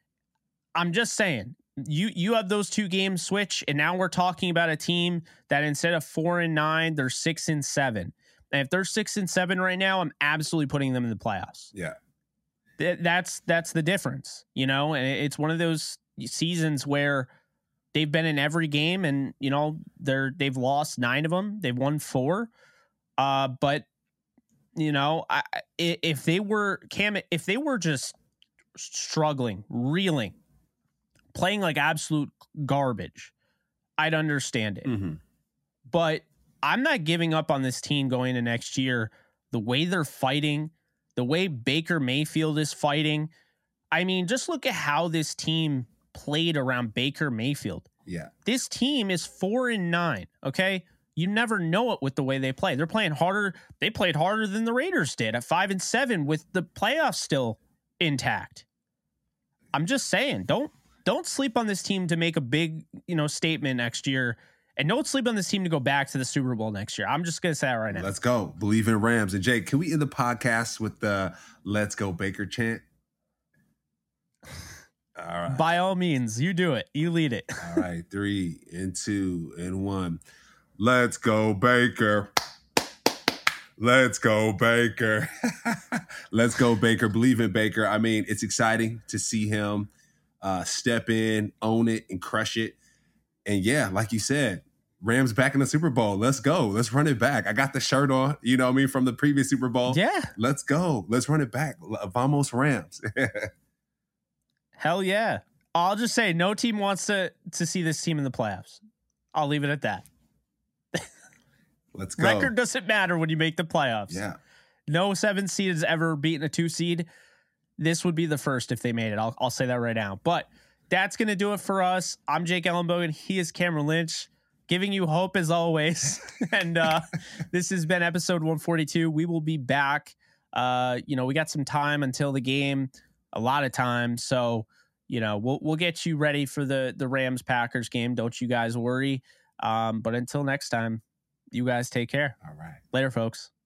I'm just saying. You you have those two games switch, and now we're talking about a team that instead of four and nine, they're six and seven. And if they're six and seven right now, I'm absolutely putting them in the playoffs. Yeah, Th- that's that's the difference, you know. And it's one of those seasons where they've been in every game, and you know they're they've lost nine of them. They've won four, uh, but you know, I, if they were Cam, if they were just struggling, reeling, playing like absolute garbage, I'd understand it. Mm-hmm. But I'm not giving up on this team going into next year. The way they're fighting, the way Baker Mayfield is fighting. I mean, just look at how this team played around Baker Mayfield. Yeah. This team is four and nine. Okay. You never know it with the way they play. They're playing harder. They played harder than the Raiders did at five and seven with the playoffs still intact. I'm just saying, don't, Don't sleep on this team to make a big, you know, statement next year, and don't sleep on this team to go back to the Super Bowl next year. I'm just going to say that right now. Let's go. Believe in Rams. And Jake, can we end the podcast with the "Let's Go Baker" chant? All right. By all means, you do it. You lead it. All right. Three and two and one. Let's go Baker. Let's go Baker. Let's go Baker. Believe in Baker. I mean, it's exciting to see him Uh, step in, own it, and crush it. And yeah, like you said, Rams back in the Super Bowl. Let's go. Let's run it back. I got the shirt on, you know what I mean, from the previous Super Bowl. Yeah. Let's go. Let's run it back. Vamos Rams. Hell yeah. I'll just say no team wants to to see this team in the playoffs. I'll leave it at that. Let's go. Record doesn't matter when you make the playoffs. Yeah. No seven seed has ever beaten a two seed. This would be the first if they made it. I'll, I'll say that right now. But that's going to do it for us. I'm Jake Ellenbogen. He is Cameron Lynch, giving you hope as always. and uh, this has been episode one forty-two. We will be back. Uh, you know, we got some time until the game, a lot of time. So, you know, we'll we'll get you ready for the, the Rams-Packers game. Don't you guys worry. Um, but until next time, you guys take care. All right. Later, folks.